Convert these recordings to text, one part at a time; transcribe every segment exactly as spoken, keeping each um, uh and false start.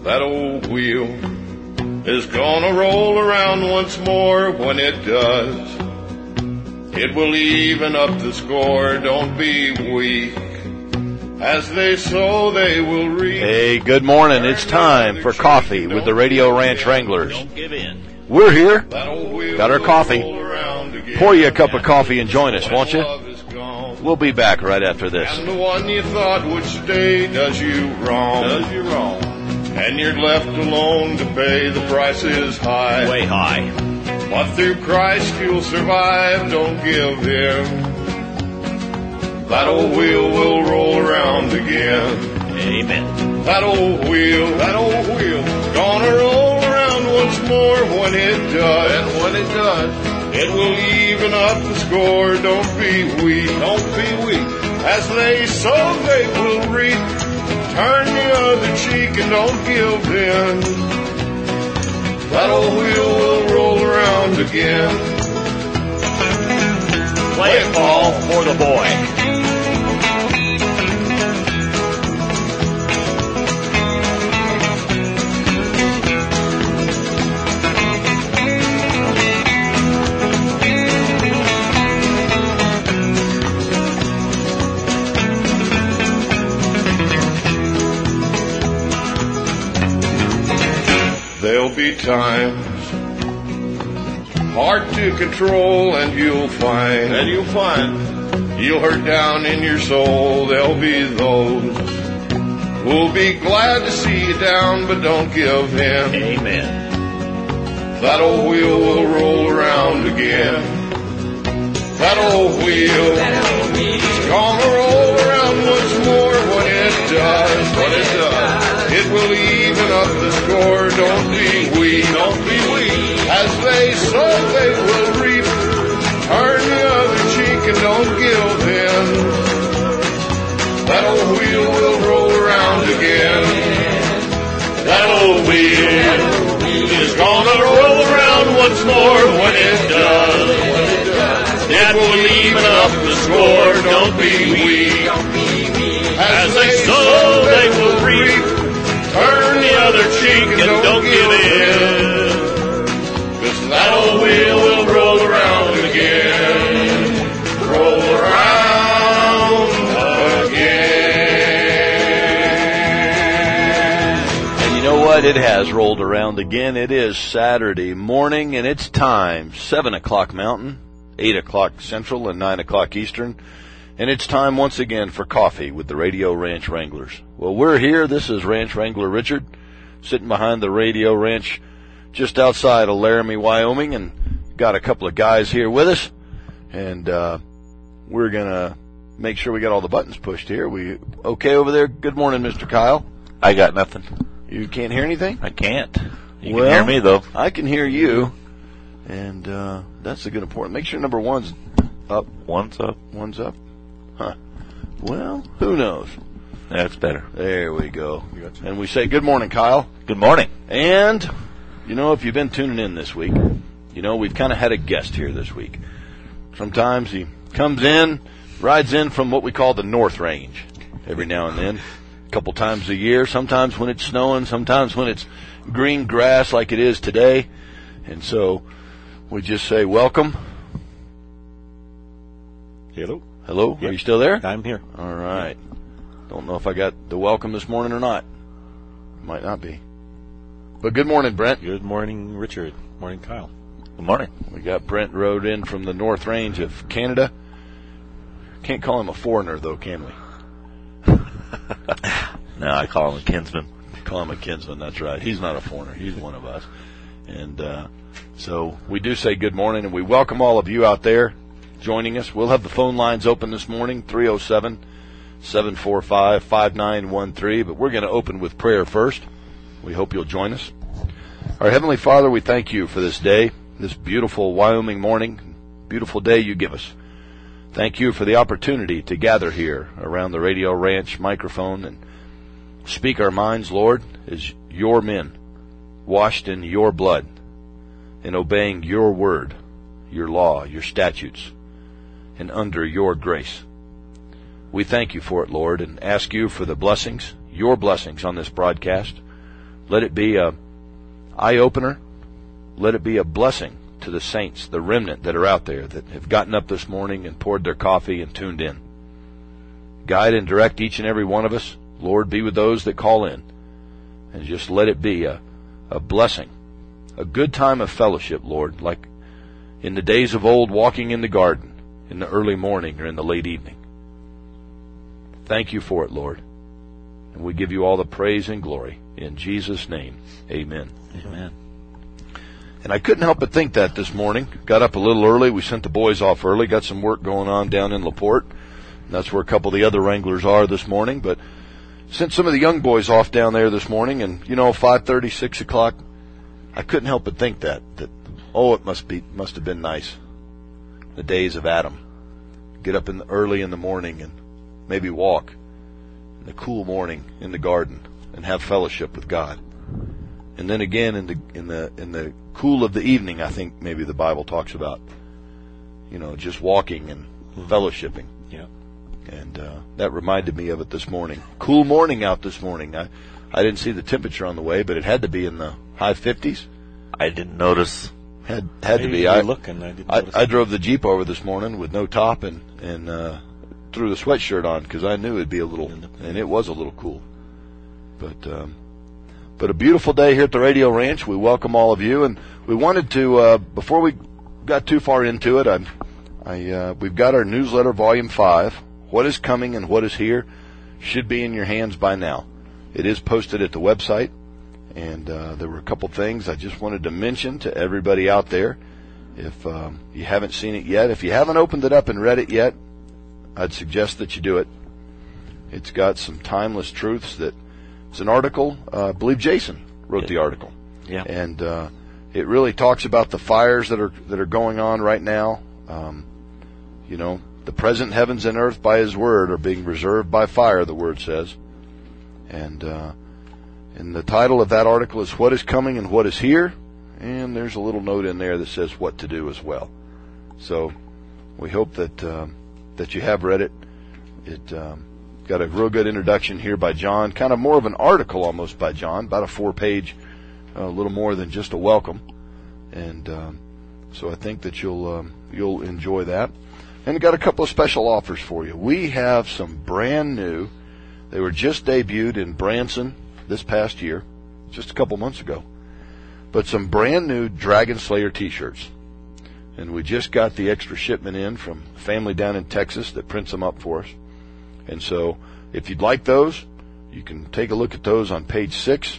that old wheel is gonna roll around once more. When it does, it will even up the score. Don't be weak. As they sow, they will reap. Hey, good morning. It's time for coffee with the Radio Ranch Wranglers. Don't give in. We're here. Got our coffee. Pour you a cup of coffee and join us, won't you? We'll be back right after this. And the one you thought would stay does you wrong. Does you wrong. And you're left alone to pay. The price is high. Way high. But through Christ you'll survive. Don't give in. That old wheel will roll around again. Amen. That old wheel, that old wheel, gonna roll around once more. When it does, and when it does, it will even up the score. Don't be weak, don't be weak. As they sow, they will reap. Turn the other cheek and don't give in. That old wheel will roll around again. Play it, Paul, for the boy. There'll be times hard to control, and you'll find, and you'll find, you'll hurt down in your soul. There'll be those who'll be glad to see you down, but don't give in. Amen. That old wheel will roll around again. That old wheel, is gonna roll around once more. When it does, when it does, it will even up the score. Don't be weak, don't be weak. As they sow, they will reap. Turn the other cheek and don't give in. That old wheel will roll around again. That old wheel is gonna roll around once more. When it does, when it does, it will even up the score. Don't be weak. As they sow, they will reap. Turn the other cheek and don't, don't give in. Cause that old wheel will roll around again. Roll around again. And you know what? It has rolled around again. It is Saturday morning, and it's time. seven o'clock Mountain, eight o'clock Central, and nine o'clock Eastern. And it's time once again for coffee with the Radio Ranch Wranglers. Well, we're here. This is Ranch Wrangler Richard, sitting behind the Radio Ranch just outside of Laramie, Wyoming, and got a couple of guys here with us. And uh we're going to make sure we got all the buttons pushed here. We okay over there? Good morning, Mister Kyle. I got nothing. You can't hear anything? I can't. You well, can hear me, though. I can hear you. And uh that's a good important. Make sure number one's up. One's up. One's up. Huh. Well, who knows? That's better. There we go. And we say good morning, Kyle. Good morning. And, you know, if you've been tuning in this week, you know, we've kind of had a guest here this week. Sometimes he comes in, rides in from what we call the North Range every now and then, a couple times a year, sometimes when it's snowing, sometimes when it's green grass like it is today. And so we just say welcome. Hello. Hello? Yep. Are you still there? I'm here. All right. Don't know if I got the welcome this morning or not. Might not be. But good morning, Brent. Good morning, Richard. Morning, Kyle. Good morning. We got Brent rode in from the North Range of Canada. Can't call him a foreigner, though, can we? No, I call him a kinsman. Call him a kinsman, that's right. He's not a foreigner. He's one of us. And uh, so we do say good morning, and we welcome all of you out there joining us. We'll have the phone lines open this morning, three oh seven, seven four five, five nine one three. But we're going to open with prayer first. We hope you'll join us. Our Heavenly Father, we thank you for this day, this beautiful Wyoming morning, beautiful day you give us. Thank you for the opportunity to gather here around the Radio Ranch microphone and speak our minds, Lord, as your men, washed in your blood and obeying your word, your law, your statutes, and under your grace. We thank you for it, Lord, and ask you for the blessings, your blessings on this broadcast. Let it be a eye-opener. Let it be a blessing to the saints, the remnant that are out there that have gotten up this morning and poured their coffee and tuned in. Guide and direct each and every one of us. Lord, be with those that call in. And just let it be a, a blessing, a good time of fellowship, Lord, like in the days of old, walking in the garden in the early morning or in the late evening. Thank you for it, Lord. And we give you all the praise and glory. In Jesus' name, amen. Amen. And I couldn't help but think that this morning. Got up a little early. We sent the boys off early. Got some work going on down in LaPorte. And that's where a couple of the other Wranglers are this morning. But sent some of the young boys off down there this morning. And, you know, five thirty, six o'clock, I couldn't help but think that. That, oh, it must be must have been nice. The days of Adam. Get up in the, early in the morning and maybe walk in the cool morning in the garden and have fellowship with God. And then again in the in the in the cool of the evening, I think maybe the Bible talks about, you know, just walking and fellowshipping. Yeah. And uh, that reminded me of it this morning. Cool morning out this morning. I I didn't see the temperature on the way, but it had to be in the high fifties. I didn't notice. Had had to Maybe be. you I were looking. I didn't I, notice I it. drove the Jeep over this morning with no top and and uh, threw the sweatshirt on because I knew it'd be a little, and it was a little cool. But um, but a beautiful day here at the Radio Ranch. We welcome all of you, and we wanted to uh, before we got too far into it. I I uh, we've got our newsletter, Volume Five. What is coming and what is here should be in your hands by now. It is posted at the website. And uh, there were a couple things I just wanted to mention to everybody out there. If um, you haven't seen it yet, if you haven't opened it up and read it yet, I'd suggest that you do it. It's got some timeless truths. That it's an article. Uh, I believe Jason wrote the article. Yeah. And uh, it really talks about the fires that are that are going on right now. Um, you know, the present heavens and earth by His word are being reserved by fire. The word says, and. Uh, And the title of that article is What is Coming and What is Here? And there's a little note in there that says what to do as well. So we hope that um, that you have read it. It um, got a real good introduction here by John, kind of more of an article almost by John, about a four-page, a uh, little more than just a welcome. And um, so I think that you'll um, you'll enjoy that. And got a couple of special offers for you. We have some brand new. They were just debuted in Branson this past year, just a couple months ago, but some brand new Dragon Slayer t-shirts. And we just got the extra shipment in from a family down in Texas that prints them up for us. And so if you'd like those, you can take a look at those on page six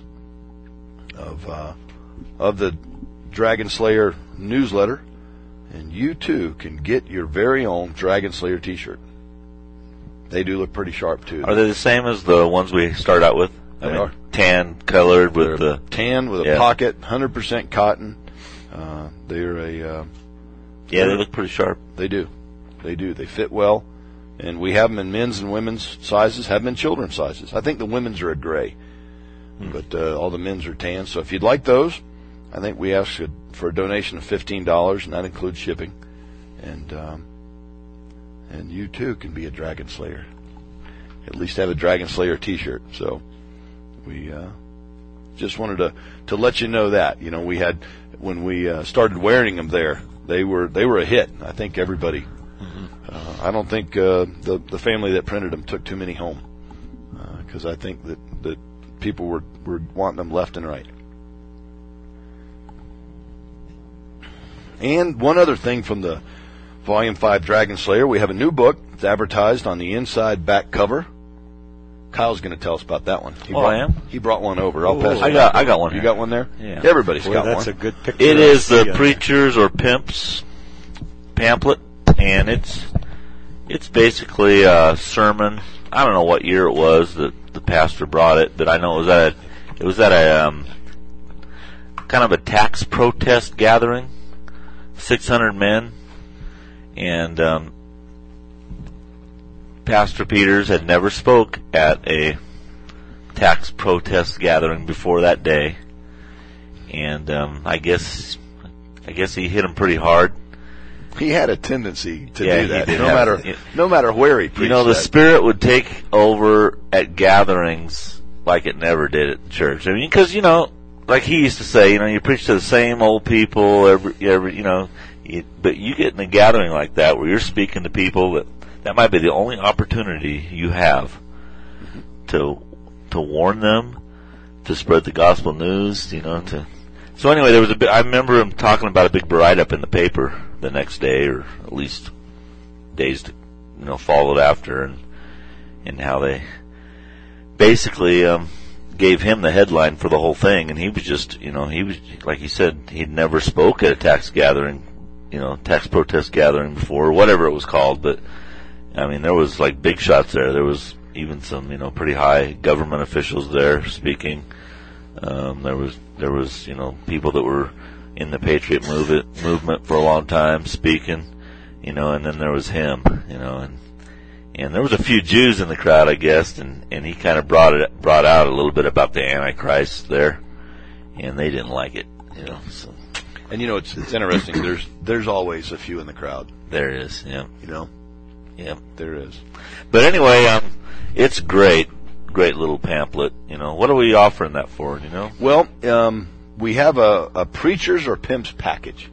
of uh, of the Dragon Slayer newsletter, and you too can get your very own Dragon Slayer t-shirt. They do look pretty sharp too. Are they the same as the ones we start out with? I They mean, are. tan colored with They're the tan with a yeah. pocket, one hundred percent cotton. Uh, they're a uh, yeah, they look pretty sharp. They do, they do. They fit well, and we have them in men's and women's sizes. Have them in children's sizes. I think the women's are a gray, hmm. but uh, all the men's are tan. So if you'd like those, I think we ask for a donation of fifteen dollars, and that includes shipping. And um, and you too can be a Dragon Slayer. At least have a Dragon Slayer t-shirt. So. We uh, just wanted to, to let you know that. You know, we had, when we uh, started wearing them there, they were they were a hit. I think everybody, mm-hmm. uh, I don't think uh, the, the family that printed them took too many home. Because uh, I think that, that people were, were wanting them left and right. And one other thing from the Volume five Dragon Slayer, we have a new book. It's advertised on the inside back cover. Kyle's going to tell us about that one. He Oh, brought, I am? He brought one over. I'll pass it. I got, I got one. You here. got one there? Yeah. Everybody's Boy, got that's one. a good picture. It I is see the on Preachers or Pimps pamphlet, and it's it's basically a sermon. I don't know what year it was that the pastor brought it, but I know it was at a, it was at a um, kind of a tax protest gathering, six hundred men, and um, Pastor Peters had never spoke at a tax protest gathering before that day, and um, I guess I guess he hit him pretty hard. He had a tendency to Yeah, do he that, did no have matter it. no matter where he preached. You know, the that. Spirit would take over at gatherings like it never did at church. I mean, because, you know, like he used to say, you know, you preach to the same old people every, every you know, you, but you get in a gathering like that where you're speaking to people that that might be the only opportunity you have to to warn them, to spread the gospel news, you know. To so anyway, there was a bit, I remember him talking about a big write-up in the paper the next day, or at least days to, you know, followed after, and and how they basically um, gave him the headline for the whole thing, and he was just, you know, he was, like he said, he'd never spoke at a tax gathering, you know, tax protest gathering before, or whatever it was called, but, I mean, there was, like, big shots there. There was even some, you know, pretty high government officials there speaking. Um, there was, there was, you know, people that were in the Patriot movement, movement for a long time speaking, you know, and then there was him, you know, and And there was a few Jews in the crowd, I guess, and, and he kind of brought it brought out a little bit about the Antichrist there, and they didn't like it, you know. So. And you know, it's it's interesting. There's there's always a few in the crowd. There is, yeah, you know, yeah, there is. But anyway, um, it's great, great little pamphlet. You know, what are we offering that for? You know, well, um, we have a, a preachers or pimps package.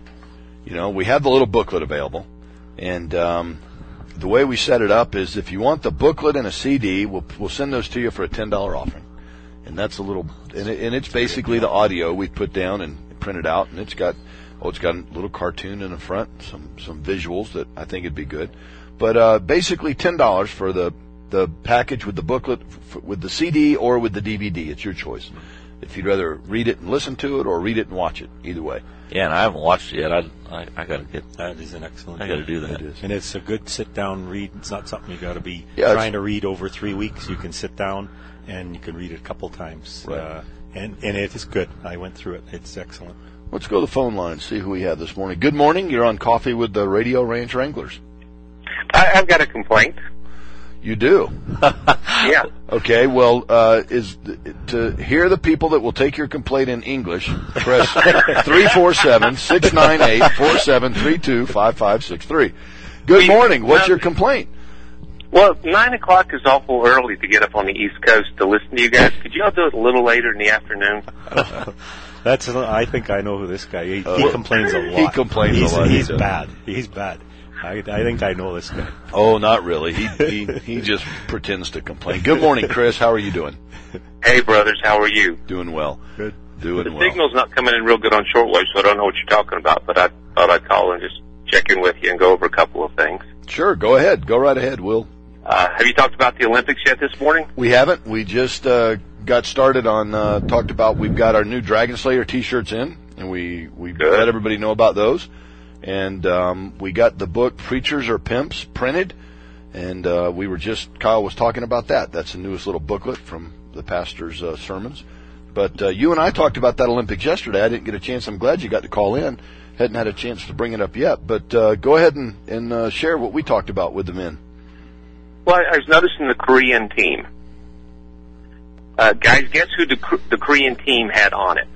You know, we have the little booklet available, and um, the way we set it up is if you want the booklet and a C D, we'll we'll send those to you for a ten dollar offering, and that's a little, and, it, and it's basically the audio we put down and printed out, and it's got oh, it's got a little cartoon in the front, some some visuals that I think would be good, but uh, basically ten dollars for the the package with the booklet, f- with the C D or with the D V D. It's your choice. If you'd rather read it and listen to it, or read it and watch it, either way. Yeah, and I haven't watched it yet. I I, I got to get. That is an excellent. I got to do that. It is. And it's a good sit-down read. It's not something you got to be Yeah, trying to read over three weeks. You can sit down and you can read it a couple times. Right. Uh, and and it is good. I went through it. It's excellent. Let's go to the phone line, see who we have this morning. Good morning. You're on Coffee with the Radio Ranch Wranglers. I, I've got a complaint. You do? Yeah. Okay, well, uh, is to hear the people that will take your complaint in English, press three four seven, six nine eight, four seven three two, five five six three. Good morning. What's your complaint? Well, nine o'clock is awful early to get up on the East Coast to listen to you guys. Could you all do it a little later in the afternoon? That's. I think I know who this guy. He, he Uh, complains a lot. he complains a he's, lot, He's he does. bad. He's bad. I, I think I know this guy. Oh, not really. He he he just pretends to complain. Good morning, Chris. How are you doing? Hey, brothers, how are you? Doing well. Good. Doing The well. signal's not coming in real good on shortwave, so I don't know what you're talking about, but I thought I'd call and just check in with you and go over a couple of things. Sure, go ahead. Go right ahead, Will. Uh, have you talked about the Olympics yet this morning? We haven't. We just uh, got started on, uh, talked about, we've got our new Dragon Slayer T-shirts in, and we, we Good. let everybody know about those. And um, we got the book Preachers or Pimps printed, and uh, we were just, Kyle was talking about that. That's the newest little booklet from the pastor's uh, sermons. But uh, you and I talked about that Olympics yesterday. I didn't get a chance. I'm glad you got to call in. Hadn't had a chance to bring it up yet. But uh, go ahead and, and uh, share what we talked about with the men. Well, I was noticing the Korean team. Uh, guys, guess who the, the Korean team had on it?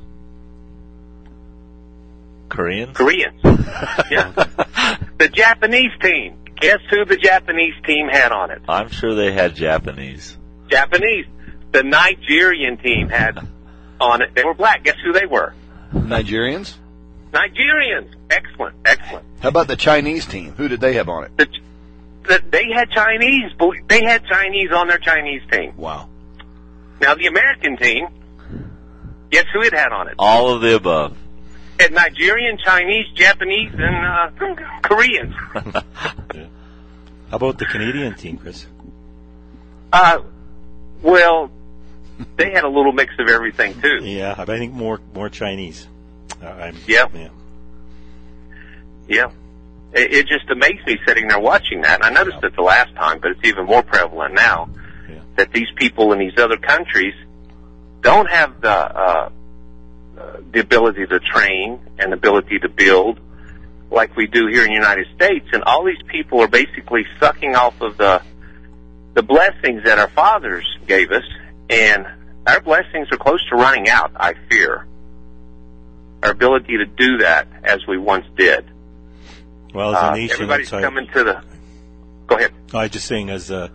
Koreans? Koreans. Yeah. The Japanese team. Guess who the Japanese team had on it? I'm sure they had Japanese. Japanese. The Nigerian team had on it. They were black. Guess who they were? Nigerians? Nigerians. Excellent. Excellent. How about the Chinese team? Who did they have on it? The, the, they had Chinese. They had Chinese on their Chinese team. Wow. Now, the American team, guess who it had on it? All of the above. Had Nigerian, Chinese, Japanese, and uh, Koreans. Yeah. How about the Canadian team, Chris? Uh, well, they had a little mix of everything too. Yeah, I think more more Chinese. Uh, I'm, Yeah. yeah. Yeah. It, it just amazed me sitting there watching that. And I noticed it the last time, but it's even more prevalent now, Yeah. that these people in these other countries don't have the uh, uh, the ability to train and the ability to build like we do here in the United States. And all these people are basically sucking off of the the blessings that our fathers gave us, and our blessings are close to running out, I fear. Our ability to do that as we once did. Well, as a Uh, nation, everybody's sorry. coming to the... Go ahead. I was just saying, as a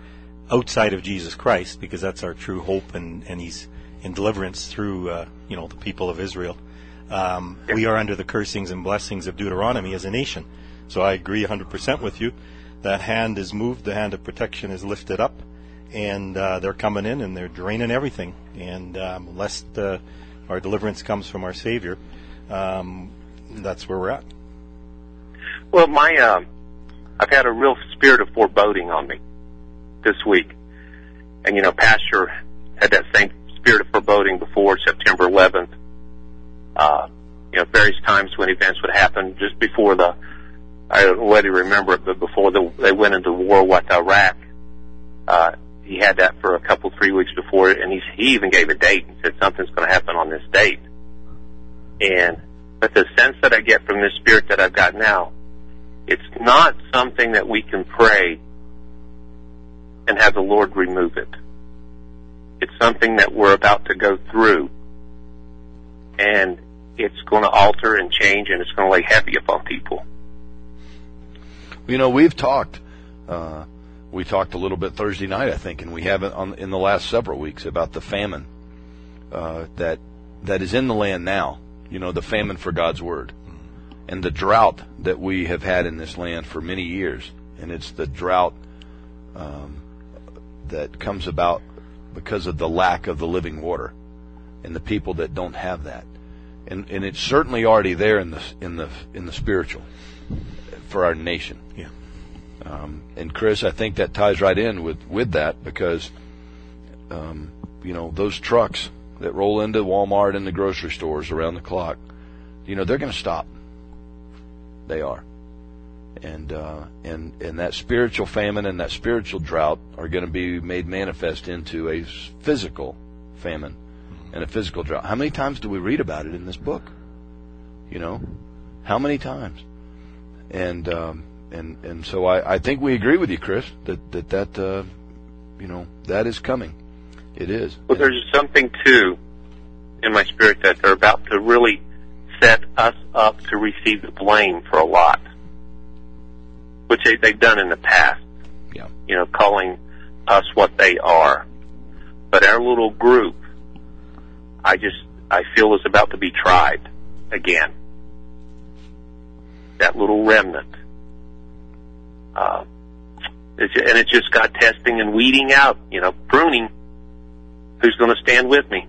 outside of Jesus Christ, because that's our true hope, and, and He's in deliverance through, uh, you know, the people of Israel. Um, we are under the cursings and blessings of Deuteronomy as a nation. So I agree one hundred percent with you. That hand is moved, the hand of protection is lifted up, and uh, they're coming in and they're draining everything. And um, lest uh, our deliverance comes from our Savior, um, that's where we're at. Well, my uh, I've had a real spirit of foreboding on me this week. And, you know, Pastor had that same spirit of foreboding before September eleventh. Uh, you know, various times when events would happen, just before the, I don't know whether you remember it, but before the, they went into war with Iraq, uh, he had that for a couple, three weeks before, and he, he even gave a date and said something's going to happen on this date. And, but the sense that I get from this spirit that I've got now, it's not something that we can pray and have the Lord remove it. It's something that we're about to go through, and it's going to alter and change, and it's going to lay heavy upon people. You know, we've talked, uh, we talked a little bit Thursday night, I think, and we haven't on, in the last several weeks about the famine uh, that that is in the land now. You know, the famine for God's Word, and the drought that we have had in this land for many years. And it's the drought um, that comes about because of the lack of the living water and the people that don't have that. And, and it's certainly already there in the in the in the spiritual for our nation. Yeah. Um, and Chris, I think that ties right in with, with that, because um, you know, those trucks that roll into Walmart and the grocery stores around the clock, you know, they're going to stop. They are. And uh, and and that spiritual famine and that spiritual drought are going to be made manifest into a physical famine and a physical drought. How many times do we read about it in this book? You know, how many times? And um, and and so I, I think we agree with you, Chris, that that that uh, you know, that is coming. It is. Well, there's something too in my spirit that they're about to really set us up to receive the blame for a lot, which they, they've done in the past. Yeah. You know, calling us what they are. But our little group, I just, I feel is about to be tried again. That little remnant. Uh, it's, and it's just got testing and weeding out, you know, pruning. Who's going to stand with me?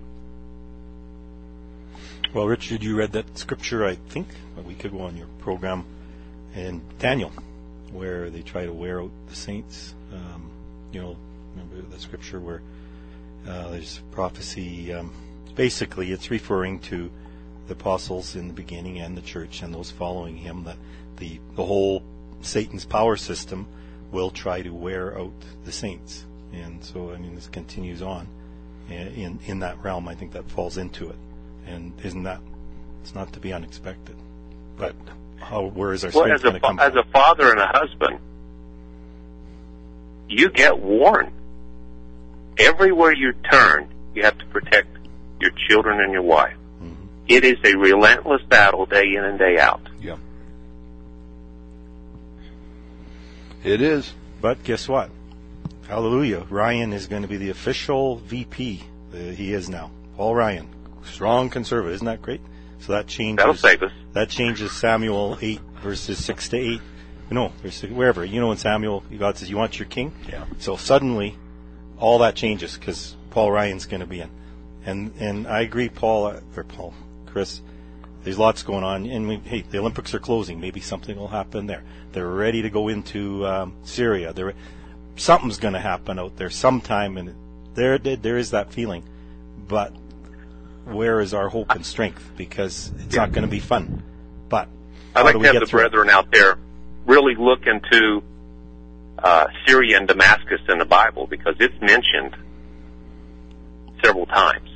Well, Richard, you read that scripture, I think, a week ago on your program in Daniel, where they try to wear out the saints. Um, you know, remember the scripture where uh, there's prophecy. Um, basically, it's referring to the apostles in the beginning and the church and those following him, that the, the whole Satan's power system will try to wear out the saints. And so, I mean, this continues on in in that realm. I think that falls into it. And isn't that, it's not to be unexpected. But how, where is our well, strength as a, going to come as from? a father and a husband, you get warned. Everywhere you turn, you have to protect your children and your wife. Mm-hmm. It is a relentless battle day in and day out. Yeah. It is. But guess what? Hallelujah. Ryan is going to be the official V P. Uh, he is now. Paul Ryan. Strong conservative. Isn't that great? So that changes. That'll save us. That changes Samuel eight verses six to eight. No, wherever. You know, in Samuel, God says, "You want your king?" Yeah. So suddenly, all that changes because Paul Ryan's going to be in. And and I agree, Paul or Paul, Chris. There's lots going on, and we, hey, the Olympics are closing. Maybe something will happen there. They're ready to go into um, Syria. They're, something's going to happen out there sometime, and there there is that feeling. But where is our hope and strength? Because it's yeah. not going to be fun. But I'd like to have the brethren out there really look into uh, Syria and Damascus in the Bible, because it's mentioned several times.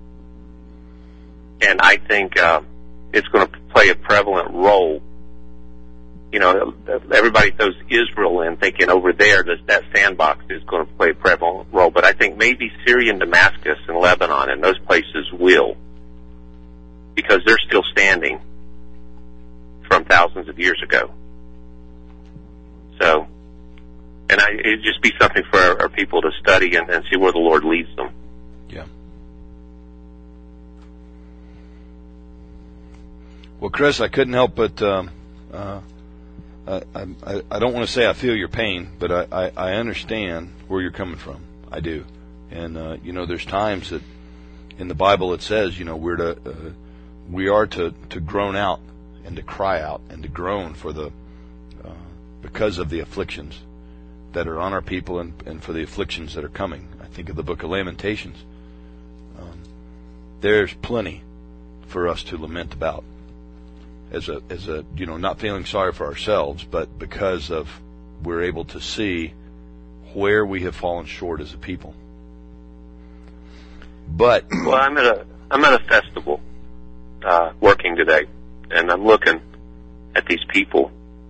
And I think uh, it's going to play a prevalent role. You know, everybody throws Israel in, thinking over there that that sandbox is going to play a prevalent role. But I think maybe Syria and Damascus and Lebanon and those places will, because they're still standing from thousands of years ago. So, and I, it'd just be something for our, our people to study and, and see where the Lord leads them. Yeah. Well, Chris, I couldn't help but um, uh, I, I, I don't want to say I feel your pain, but I, I, I understand where you're coming from. I do. And, uh, you know, there's times that in the Bible it says, you know, we're to, uh, we are to, to groan out and to cry out and to groan for the, uh, because of the afflictions that are on our people and, and for the afflictions that are coming. I think of the book of Lamentations. Um, there's plenty for us to lament about. As a, as a, you know, not feeling sorry for ourselves, but because of we're able to see where we have fallen short as a people. But well, I'm at a I'm at a festival uh, working today, and I'm looking at these people,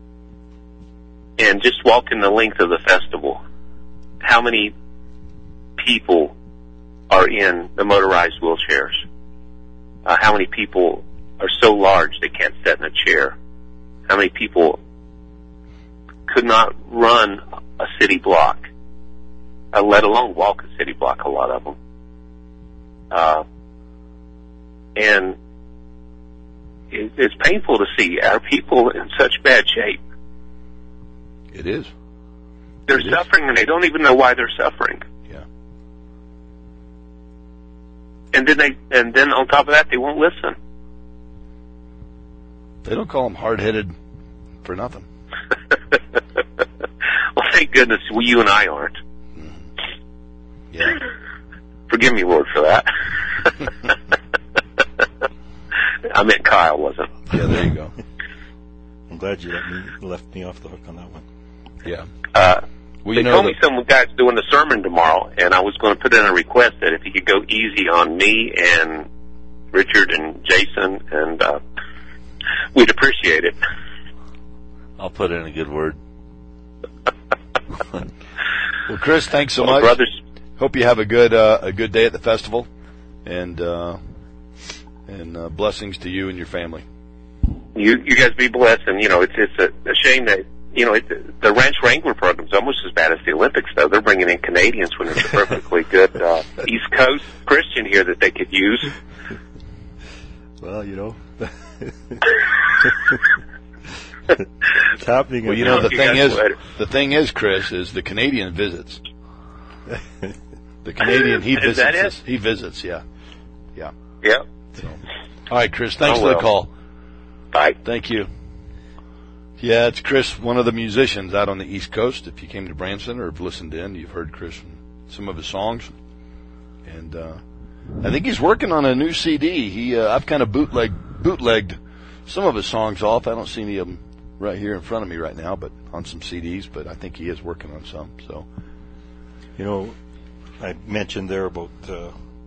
and just walking the length of the festival, how many people are in the motorized wheelchairs? Uh, how many people are so large they can't sit in a chair? How many people could not run a city block, uh, let alone walk a city block, a lot of them. Uh, and it, it's painful to see our people in such bad shape. It is. They're it suffering is. and they don't even know why they're suffering. Yeah. And then they, and then on top of that, they won't listen. They don't call them hard-headed for nothing. Well, thank goodness we, you and I aren't. Mm-hmm. Yeah. Forgive me, Lord, for that. I meant Kyle, wasn't? Yeah, there you go. I'm glad you let me, left me off the hook on that one. Yeah. Uh, well, they you know told that, me some guy's doing the sermon tomorrow, and I was going to put in a request that if he could go easy on me and Richard and Jason, and uh, we'd appreciate it. I'll put in a good word. well, Chris, thanks so well, much. Brothers, hope you have a good uh, a good day at the festival, and uh, and uh, blessings to you and your family. You you guys be blessed, and you know it's it's a, a shame that you know it, the Ranch Wrangler program's almost as bad as the Olympics, though. They're bringing in Canadians when there's a perfectly good uh, East Coast Christian here that they could use. Well, you know, it's happening. Well, you know the You thing guys is later. the thing is, Chris, is the Canadian visits. The Canadian he Is visits. that it? us. He visits. Yeah. Yeah. Yep. So. All right, Chris. Thanks Oh, for the well. call. Bye. Thank you. Yeah, it's Chris, one of the musicians out on the East Coast. If you came to Branson or have listened in, you've heard Chris and some of his songs. And uh, I think he's working on a new C D. He, uh, I've kind of bootleg, bootlegged some of his songs off. I don't see any of them right here in front of me right now, but on some C Ds. But I think he is working on some. So, You know, I mentioned there about uh,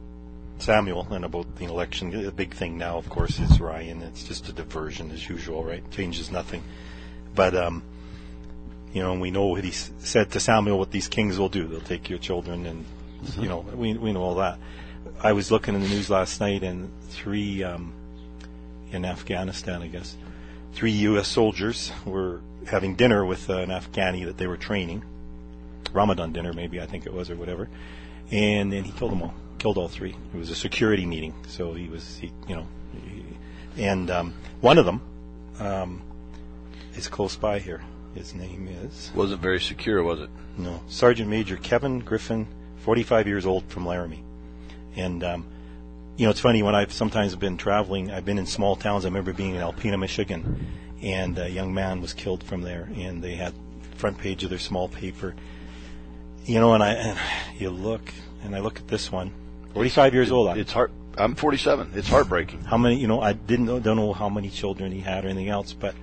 Samuel and about the election. The big thing now, of course, is Ryan. It's just a diversion as usual, right? Changes nothing. But, um, you know, we know what he s- said to Samuel, what these kings will do. They'll take your children and, mm-hmm. you know, we we know all that. I was looking in the news last night, and three, um, in Afghanistan, I guess, three U S soldiers were having dinner with uh, an Afghani that they were training. Ramadan dinner, maybe, I think it was, or whatever. And then he killed them all, killed all three. It was a security meeting, so he was, he, you know, he, and um, one of them um, is close by here. His name is... wasn't very secure, was it? No. Sergeant Major Kevin Griffin, forty-five years old, from Laramie. And, um, you know, it's funny, when I've sometimes been traveling, I've been in small towns. I remember being in Alpena, Michigan, and a young man was killed from there, and they had front page of their small paper. You know, and I and you look, and I look at this one, forty-five years old. It's heart. I'm forty-seven. It's heartbreaking. How many? You know, I didn't know, don't know how many children he had or anything else, but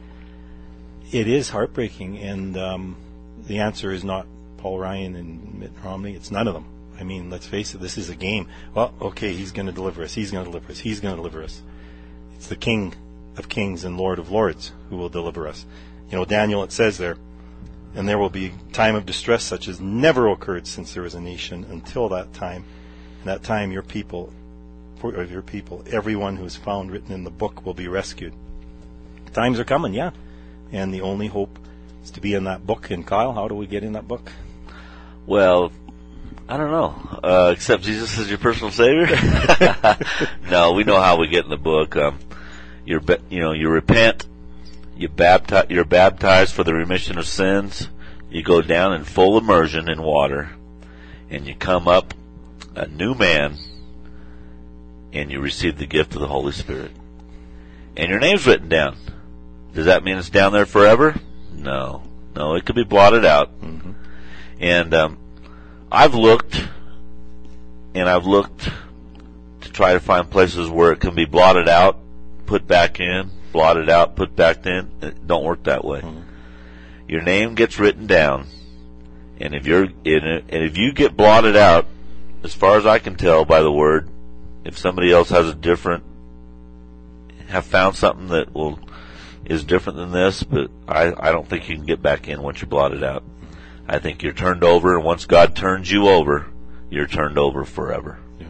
it is heartbreaking. And um, the answer is not Paul Ryan and Mitt Romney. It's none of them. I mean, let's face it. This is a game. Well, okay, he's going to deliver us. He's going to deliver us. He's going to deliver us. It's the King of Kings and Lord of Lords who will deliver us. You know, Daniel, it says there, and there will be time of distress such as never occurred since there was a nation until that time. And that time your people, for your people, everyone who is found written in the book will be rescued. Times are coming, yeah. And the only hope is to be in that book. And Kyle, how do we get in that book? Well, I don't know. Uh, accept Jesus as your personal Savior? No, we know how we get in the book. Um, you're, you know, you repent, you baptize, you're baptized for the remission of sins, you go down in full immersion in water, and you come up a new man, and you receive the gift of the Holy Spirit. And your name's written down. Does that mean it's down there forever? No. No, it could be blotted out. Mm-hmm. And um, I've looked, and I've looked to try to find places where it can be blotted out, put back in, blotted out, put back in. It don't work that way. Mm-hmm. Your name gets written down, and if you're in it, and if you get blotted out, as far as I can tell by the word, if somebody else has a different, have found something that will is different than this, but I, I don't think you can get back in once you're blotted out. I think you're turned over, and once God turns you over, you're turned over forever. Yeah.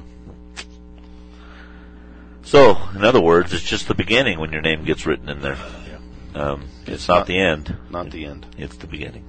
So, in other words, it's just the beginning when your name gets written in there. Yeah. Um, it's, It's not, not- the end. Not the end. It's the beginning.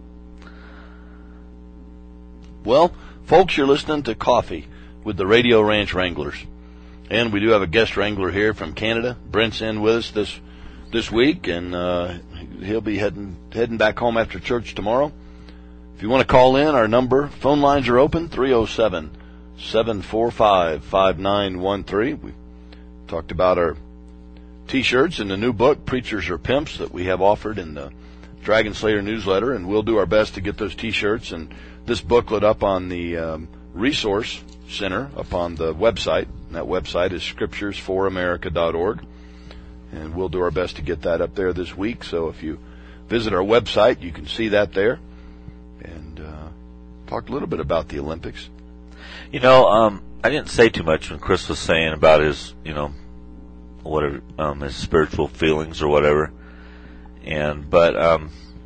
Well, folks, you're listening to Coffee with the Radio Ranch Wranglers. And we do have a guest wrangler here from Canada. Brent's in with us this this week, and uh, he'll be heading heading back home after church tomorrow. If you want to call in, our number, phone lines are open, three oh seven, seven four five, five nine one three. We talked about our T-shirts and the new book, Preachers Are Pimps, that we have offered in the Dragon Slayer newsletter, and we'll do our best to get those T-shirts and this booklet up on the um, Resource Center up on the website. And that website is scriptures for america dot org, and we'll do our best to get that up there this week. So if you visit our website, you can see that there. And uh, talk a little bit about the Olympics. You know, um, I didn't say too much when Chris was saying about his, you know, whatever, um, his spiritual feelings or whatever. And, but, um,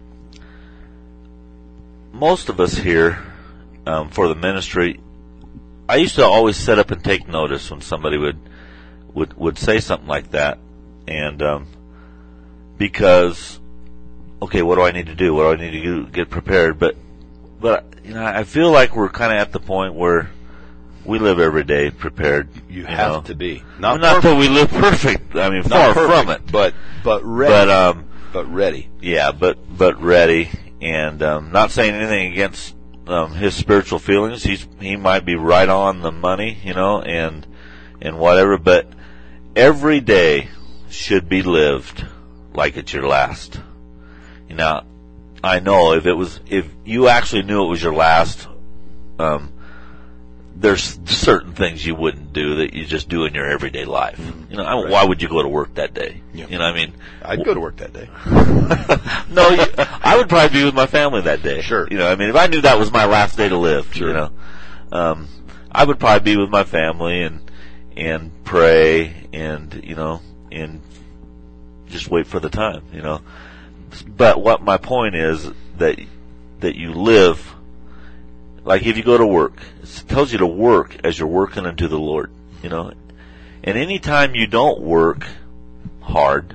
most of us here, um, for the ministry, I used to always sit up and take notice when somebody would, would, would say something like that. And, um, because, okay, what do I need to do? What do I need to do? Get prepared? But, but, you know, I feel like we're kind of at the point where we live every day prepared. You, you have know. to be. Not, Not, not perfect, that we live perfect. I mean, not far perfect, from it. But, but ready. But, um, but ready. yeah, but, but ready. And, um, not saying anything against, um, his spiritual feelings. He's, he might be right on the money, you know, and, and whatever, but every day should be lived like it's your last. You know, I know if it was, if you actually knew it was your last, um, there's certain things you wouldn't do that you just do in your everyday life. You know, I, Right. why would you go to work that day? Yeah. You know what I mean? I'd go to work that day. No, you, I would probably be with my family that day. Sure. You know, I mean, if I knew that was my last day to live, Sure. you know, um, I would probably be with my family and, and pray and, you know, and just wait for the time, you know. But what my point is that, that you live, like if you go to work, it tells you to work as you're working unto the Lord, you know. And any time you don't work hard,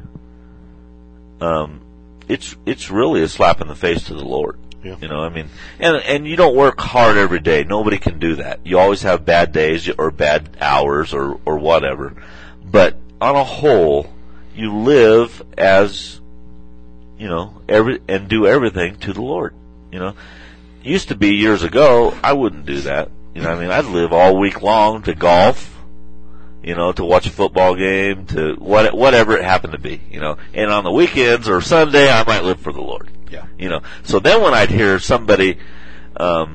um, it's it's really a slap in the face to the Lord. Yeah. You know, I mean, and and you don't work hard every day. Nobody can do that. You always have bad days or bad hours or or whatever. But on a whole, you live as, you know, every and do everything to the Lord. You know, used to be years ago, I wouldn't do that. You know, what I mean, I'd live all week long to golf. You know, to watch a football game, to what, whatever it happened to be, you know. And on the weekends or Sunday, I might live for the Lord. Yeah. You know. So then when I'd hear somebody, um,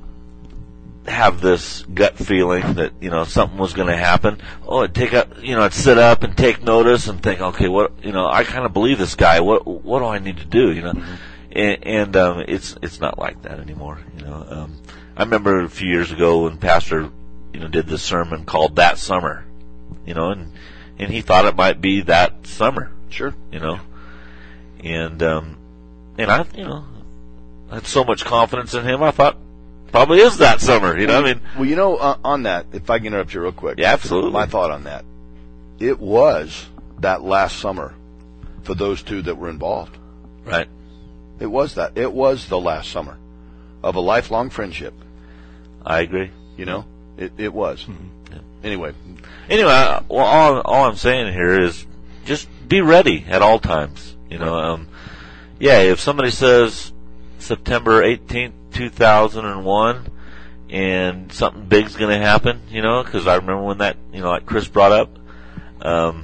have this gut feeling that, you know, something was going to happen, oh, I'd take up, you know, I'd sit up and take notice and think, okay, what, you know, I kind of believe this guy. What, what do I need to do, you know? Mm-hmm. And, and, um, it's, it's not like that anymore, you know. Um, I remember a few years ago when Pastor, you know, did this sermon called That Summer. You know, and, and he thought it might be that summer. Sure. You know, and, um, and I, you know, I had so much confidence in him, I thought, probably is that summer, you know, I mean. Well, you know, uh, on that, if I can interrupt you real quick. Yeah, absolutely. My thought on that. It was that last summer for those two that were involved. Right. It was that. It was the last summer of a lifelong friendship. I agree. You know, it it was. Mm-hmm. Yeah. Anyway, Anyway, I- well, all, all I'm saying here is just be ready at all times. You know, um, yeah, if somebody says September eighteenth, two thousand one, and something big's going to happen, you know, because I remember when that, you know, like Chris brought up, um,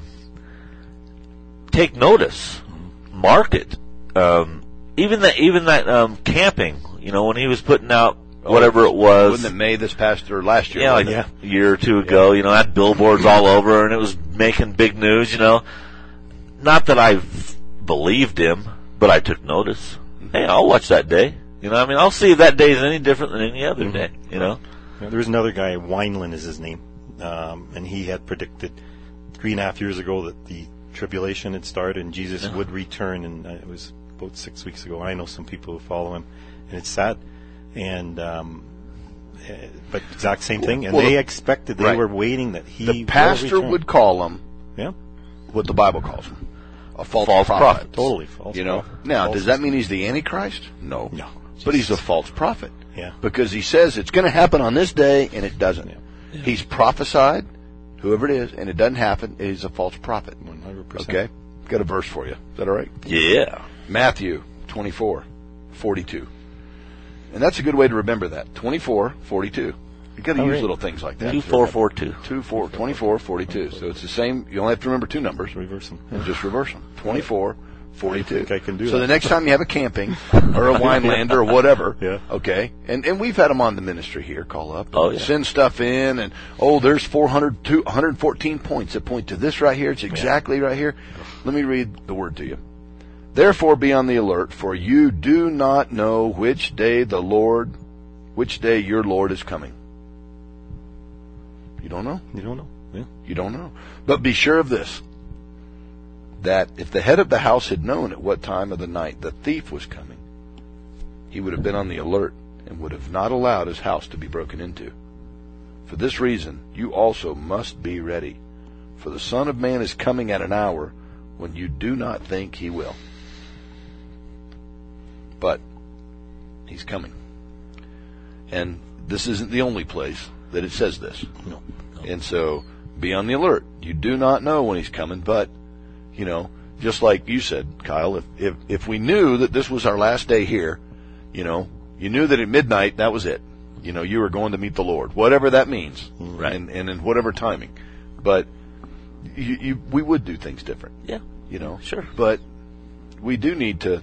take notice, mark it. Um, even that, even that um, camping, you know, when he was putting out whatever it was. wasn't it May this past or last year? Yeah, like Yeah. a year or two ago, you know, I had billboards all over, and it was making big news, you know. Not that I believed him, but I took notice. Hey, I'll watch that day. You know, I mean, I'll see if that day is any different than any other day, you know. Yeah, there was another guy, Wineland is his name, um, and he had predicted three and a half years ago that the tribulation had started and Jesus Yeah. would return, and uh, it was about six weeks ago. I know some people who follow him, and it's sad. And um, eh, but exact same thing, and Well, they the- expected, they right. were waiting that he The will pastor return. would call him yeah, what the Bible calls him, a false, False prophet. prophet. totally false. You know. prophet. Now, False does that mean he's the Antichrist? No. No. But he's a false prophet. Yeah. Because he says it's going to happen on this day, and it doesn't. Yeah. He's prophesied, whoever it is, and it doesn't happen. He's a false prophet. one hundred percent. Okay? Got a verse for you. Is that all right? Yeah. Matthew twenty-four forty-two. And that's a good way to remember that. twenty-four forty-two. You got to All use right. little things like that. Two four four two. Two, four, t24, forty-two. So it's the same. You only have to remember two numbers. Reverse them. And just reverse them. twenty-four, forty-two. I think I can do so that. the next time you have a camping or a Wineland or whatever, Yeah. okay, and and we've had them on the ministry here, call up, Oh, yeah. send stuff in, and oh, there's four hundred, two, one hundred fourteen points that point to this right here. It's exactly right here. Let me read the word to you. Therefore be on the alert, for you do not know which day the Lord, which day your Lord is coming. You don't know? You don't know. Yeah. You don't know. But be sure of this, that if the head of the house had known at what time of the night the thief was coming, he would have been on the alert and would have not allowed his house to be broken into. For this reason, you also must be ready, for the Son of Man is coming at an hour when you do not think he will. But he's coming. And this isn't the only place that it says this. No. And so, be on the alert. You do not know when he's coming, but, you know, just like you said, Kyle, if, if, if we knew that this was our last day here, you know, you knew that at midnight, that was it. You know, you were going to meet the Lord, whatever that means, Right. and, and in whatever timing. But you, you, we would do things different, Yeah. you know. Sure. But we do need to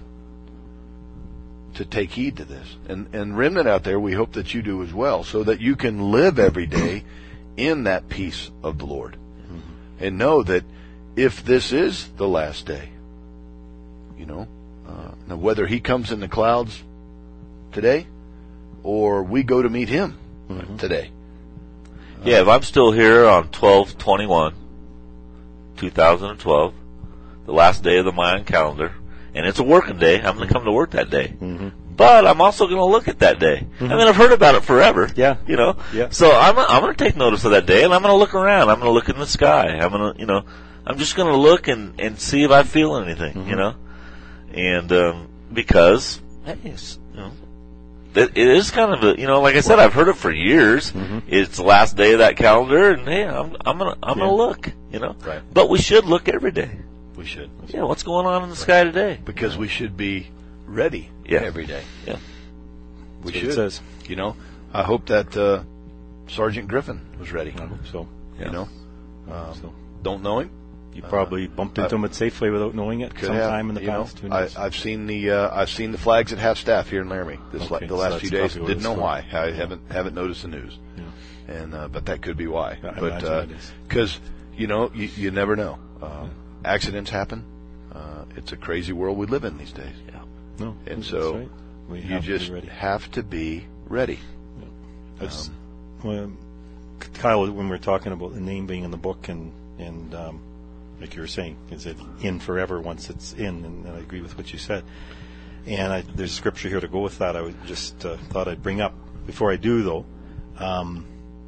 to take heed to this. And, and remnant out there, we hope that you do as well, so that you can live every day in that peace of the Lord. Mm-hmm. And know that if this is the last day, you know, uh, now whether he comes in the clouds today or we go to meet him mm-hmm. today. Yeah, if I'm still here on twelve twenty-one, two thousand twelve, the last day of the Mayan calendar, and it's a working day, I'm going to come to work that day. Mm-hmm. But I'm also going to look at that day. Mm-hmm. I mean, I've heard about it forever. Yeah. You know? Yeah. So I'm, I'm going to take notice of that day, and I'm going to look around. I'm going to look in the sky. I'm going to, you know, I'm just going to look and, and see if I feel anything, mm-hmm. you know? And, um, because, hey, it's, you know, it, it is kind of a, you know, like I said, I've heard it for years. Mm-hmm. It's the last day of that calendar, and hey, I'm, I'm going to, I'm Yeah. going to look, you know? Right. But we should look every day. We should. Yeah, what's going on in the sky today? Because we should be ready Yeah. every day. Yeah. We That's what should. it says. You know, I hope that uh, Sergeant Griffin was ready. I hope so. You know, um, So don't know him. you probably bumped into uh, him at Safeway without knowing it Could sometime have, in the you know. past. Who I, knows? I've seen the uh, I've seen the flags at half staff here in Laramie this Okay, like the so last that's few days. probably what Didn't it's know for. why. I haven't haven't noticed the news. Yeah. And uh, but that could be why. I but imagine it is. because you know you, you never know. Uh, accidents happen. Uh, it's a crazy world we live in these days. Yeah. No, And that's so right. we you have just to be ready. have to be ready. That's, Um, well, Kyle, when we were talking about the name being in the book, and and um, like you were saying, is it in forever once it's in? And, and I agree with what you said. And I, there's scripture here to go with that. I would just uh, thought I'd bring up before I do, though. Um,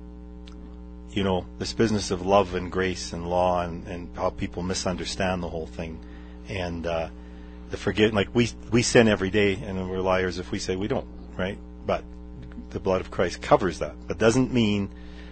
you know, this business of love and grace and law, and, and how people misunderstand the whole thing. And uh, the forgive, like we we sin every day, and we're liars if we say we don't, right? But the blood of Christ covers that. But doesn't mean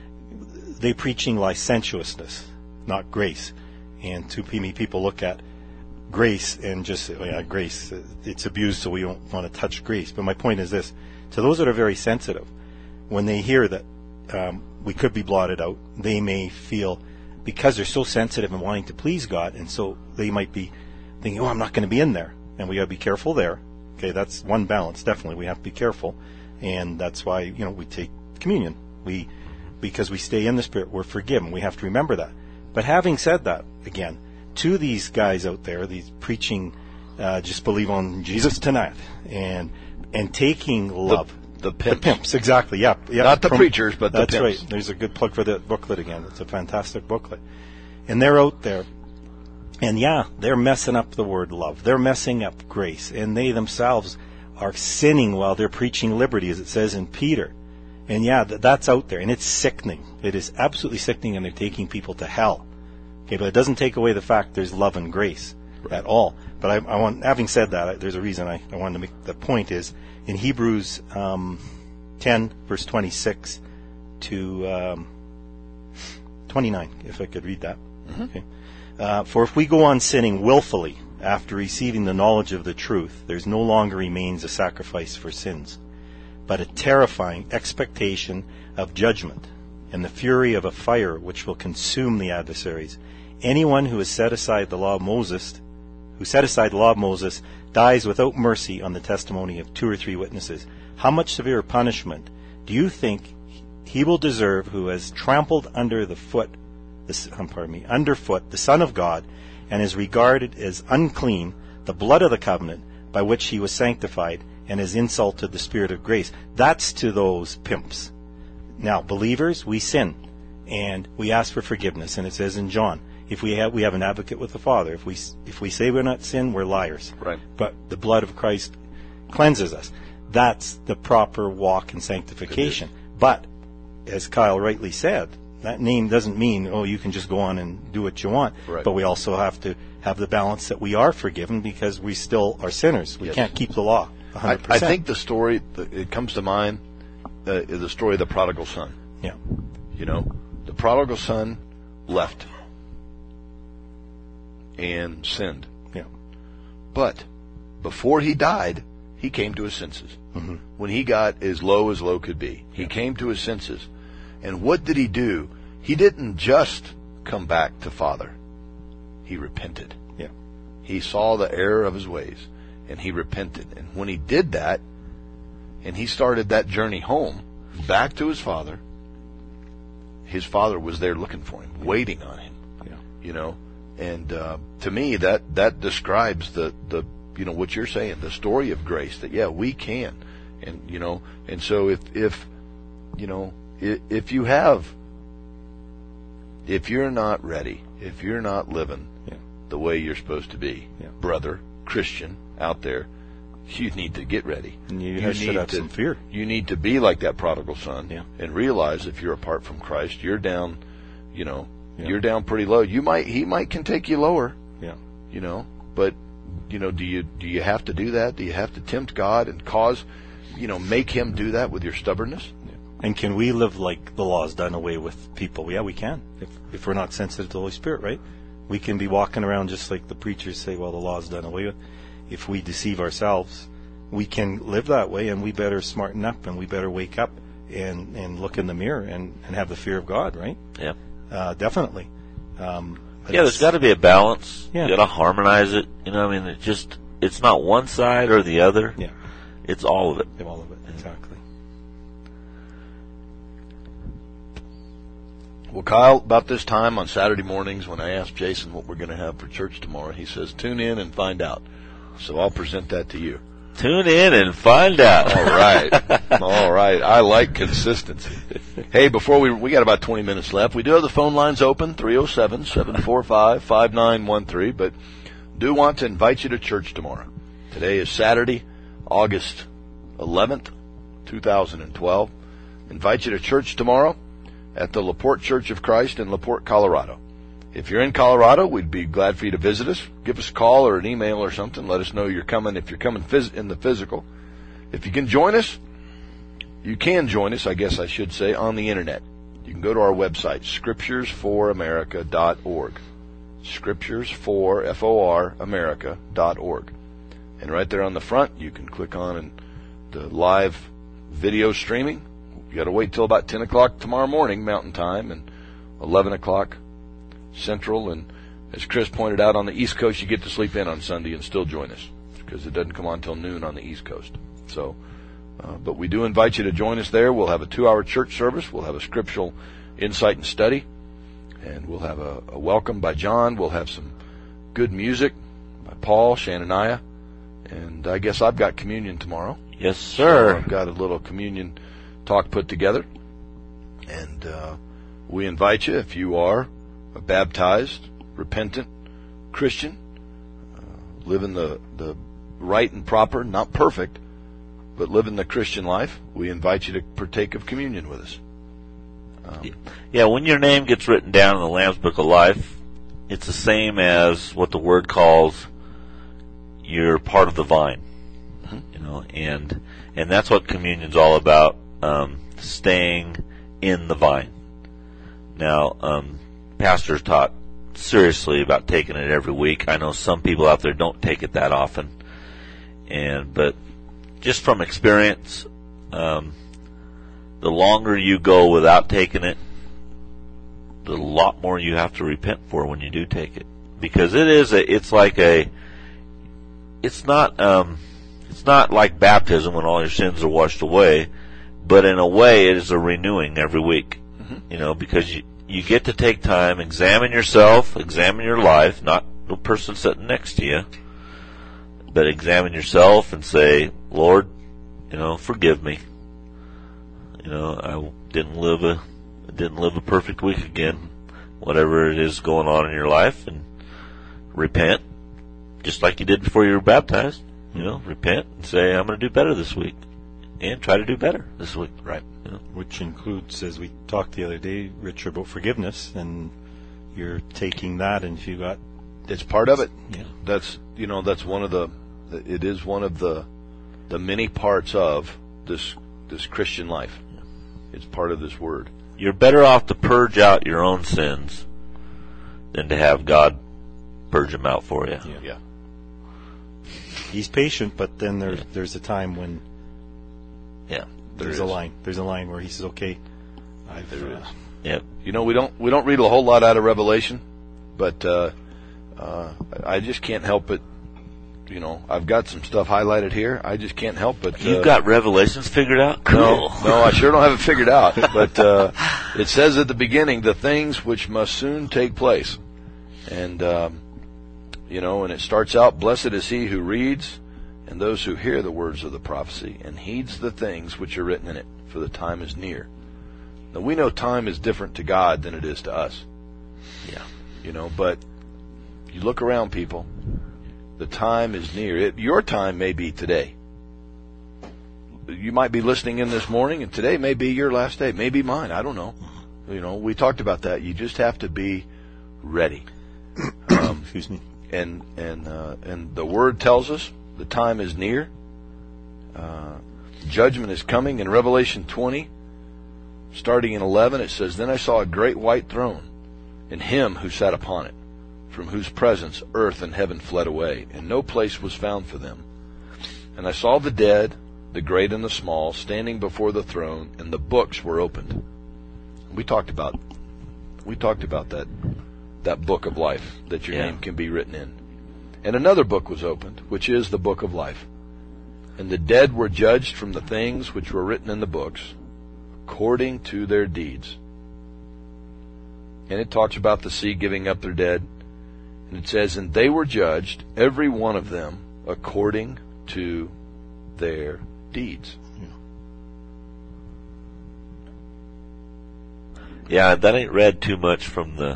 they preaching licentiousness, not grace. And too many people look at grace and just say, oh yeah, grace, it's abused, so we don't want to touch grace. But my point is this: to those that are very sensitive, when they hear that um, we could be blotted out, they may feel, because they're so sensitive and wanting to please God, and so they might be thinking, oh, I'm not going to be in there. And we got to be careful there. Okay, that's one balance. Definitely, we have to be careful. And that's why, you know, we take communion. We, because we stay in the Spirit, we're forgiven. We have to remember that. But having said that, again, to these guys out there, these preaching, uh, just believe on Jesus tonight, and and taking love. The, the pimps. The pimps, exactly, yeah. yeah. Not the From, preachers, but the that's pimps. That's right. There's a good plug for that booklet again. It's a fantastic booklet. And they're out there. And yeah, they're messing up the word love. They're messing up grace. And they themselves are sinning while they're preaching liberty, as it says in Peter. And yeah, th- that's out there. And it's sickening. It is absolutely sickening, and they're taking people to hell. Okay, but it doesn't take away the fact there's love and grace right. at all. But I, I want, having said that, I, there's a reason I, I wanted to make the point is in Hebrews um, ten, verse twenty-six to um, twenty-nine, if I could read that. Mm-hmm. Okay. Uh, For if we go on sinning willfully after receiving the knowledge of the truth, there's no longer remains a sacrifice for sins, but a terrifying expectation of judgment and the fury of a fire which will consume the adversaries. Anyone who has set aside the law of Moses, who set aside the law of Moses, dies without mercy on the testimony of two or three witnesses. How much severe punishment do you think he will deserve who has trampled under the foot, the, pardon me, underfoot the Son of God, and is regarded as unclean the blood of the covenant by which he was sanctified, and has insulted the Spirit of grace? That's to those pimps. Now, believers, we sin, and we ask for forgiveness, and it says in John, if we have we have an advocate with the Father. If we if we say we're not sin, we're liars. Right. But the blood of Christ cleanses us. That's the proper walk in sanctification. But as Kyle rightly said, that name doesn't mean, oh, you can just go on and do what you want. Right. But we also have to have the balance that we are forgiven because we still are sinners. We yes. can't keep the law one hundred percent. I, I think the story, it comes to mind, uh, is the story of the prodigal son. Yeah. You know, the prodigal son left and sinned. Yeah. But before he died, he came to his senses. Mm-hmm. When he got as low as low could be, he yeah. came to his senses. And what did he do? He didn't just come back to Father. He repented. Yeah. He saw the error of his ways, and he repented. And when he did that, and he started that journey home, back to his father, his father was there looking for him, yeah. waiting on him. Yeah. You know, and uh, to me, that that describes the the you know what you're saying, the story of grace. That yeah, we can, and you know, and so if if you know. If you have, if you're not ready, if you're not living yeah. the way you're supposed to be, yeah. brother, Christian out there, you need to get ready. And you, you should need have to, some fear. You need to be like that prodigal son yeah. and realize if you're apart from Christ, you're down, you know, yeah. you're down pretty low. You might, he might can take you lower, yeah. you know, but, you know, do you, do you have to do that? Do you have to tempt God and cause, you know, make him do that with your stubbornness? And can we live like the law is done away with people? Yeah, we can. If if we're not sensitive to the Holy Spirit, right? We can be walking around just like the preachers say, well, the law is done away with. If we deceive ourselves, we can live that way, and we better smarten up, and we better wake up and, and look in the mirror and, and have the fear of God, right? Yeah. Uh, definitely. Um, yeah, there's got to be a balance. Yeah. You got to harmonize it. You know, I mean, it just, it's not one side or the other. Yeah. It's all of it. All of it, exactly. Well, Kyle, about this time on Saturday mornings when I asked Jason what we're going to have for church tomorrow, he says, tune in and find out. So I'll present that to you. Tune in and find out. All right. All right. I like consistency. Hey, before we, we got about twenty minutes left. We do have the phone lines open, three oh seven, seven four five, five nine one three, but do want to invite you to church tomorrow. Today is Saturday, August eleventh, two thousand twelve. Invite you to church tomorrow at the LaPorte Church of Christ in LaPorte, Colorado. if you're in Colorado, we'd be glad for you to visit us. Give us a call or an email or something. Let us know you're coming if you're coming phys- in the physical. If you can join us, you can join us, I guess I should say, on the Internet. You can go to our website, scriptures for america dot org. Scriptures for, F O R, America dot org. And right there on the front, you can click on and the live video streaming. You got to wait till about ten o'clock tomorrow morning, Mountain Time, and eleven o'clock Central. And as Chris pointed out, on the East Coast, you get to sleep in on Sunday and still join us because it doesn't come on till noon on the East Coast. So, uh, but we do invite you to join us there. We'll have a two-hour church service. We'll have a scriptural insight and study. And we'll have a, a welcome by John. We'll have some good music by Paul, Shananiah. And I guess I've got communion tomorrow. Yes, sir. So I've got a little communion talk put together. And uh, we invite you, if you are a baptized, repentant Christian, uh, living the, the right and proper, not perfect, but living the Christian life, we invite you to partake of communion with us. Um, yeah, when your name gets written down in the Lamb's Book of Life, it's the same as what the Word calls you're part of the vine. Mm-hmm. You know, and and that's what communion's all about, um, staying in the vine. Now, um, pastors talk seriously about taking it every week. I know some people out there don't take it that often, and but just from experience, um, the longer you go without taking it, the lot more you have to repent for when you do take it, because it is a, it's like a, it's not, um, it's not like baptism when all your sins are washed away, but in a way it is a renewing every week, mm-hmm. you know, because you you get to take time, examine yourself, examine your life, not the person sitting next to you, but examine yourself and say, Lord, you know, forgive me. You know, I didn't live a didn't live a perfect week again. Whatever it is going on in your life, and repent, just like you did before you were baptized. You know, repent and say, I'm going to do better this week, and try to do better this week. Right. You know? Which includes, as we talked the other day, Richard, about forgiveness, and you're taking that, and if you got, it's part of it. Yeah. That's you know that's one of the. It is one of the the many parts of this this Christian life. It's part of this word. You're better off to purge out your own sins than to have God purge them out for you. Yeah. yeah. He's patient, but then there's yeah. there's a time when yeah, there's there a line. There's a line where he says, "Okay, I've." There uh, is. Yeah. You know, we don't we don't read a whole lot out of Revelation, but uh, uh, I just can't help it. You know, I've got some stuff highlighted here. I just can't help but... Uh, You've got Revelations figured out? Cool. No, no, I sure don't have it figured out. But uh, it says at the beginning, the things which must soon take place. And, um, you know, and it starts out, blessed is he who reads and those who hear the words of the prophecy and heeds the things which are written in it, for the time is near. Now, we know time is different to God than it is to us. Yeah. You know, but you look around, people... The time is near. It, your time may be today. You might be listening in this morning, and today may be your last day. Maybe mine. I don't know. You know, we talked about that. You just have to be ready. Um, Excuse me. And and uh, and the Word tells us the time is near. Uh, judgment is coming. In Revelation twenty, starting in eleven, it says, "Then I saw a great white throne, and him who sat upon it, from whose presence earth and heaven fled away, and no place was found for them. And I saw the dead, the great and the small, standing before the throne, and the books were opened." We talked about, we talked about that, that book of life that your yeah. name can be written in. And another book was opened, which is the book of life. And the dead were judged from the things which were written in the books, according to their deeds. And it talks about the sea giving up their dead. And it says, and they were judged, every one of them, according to their deeds. Yeah, that ain't read too much from the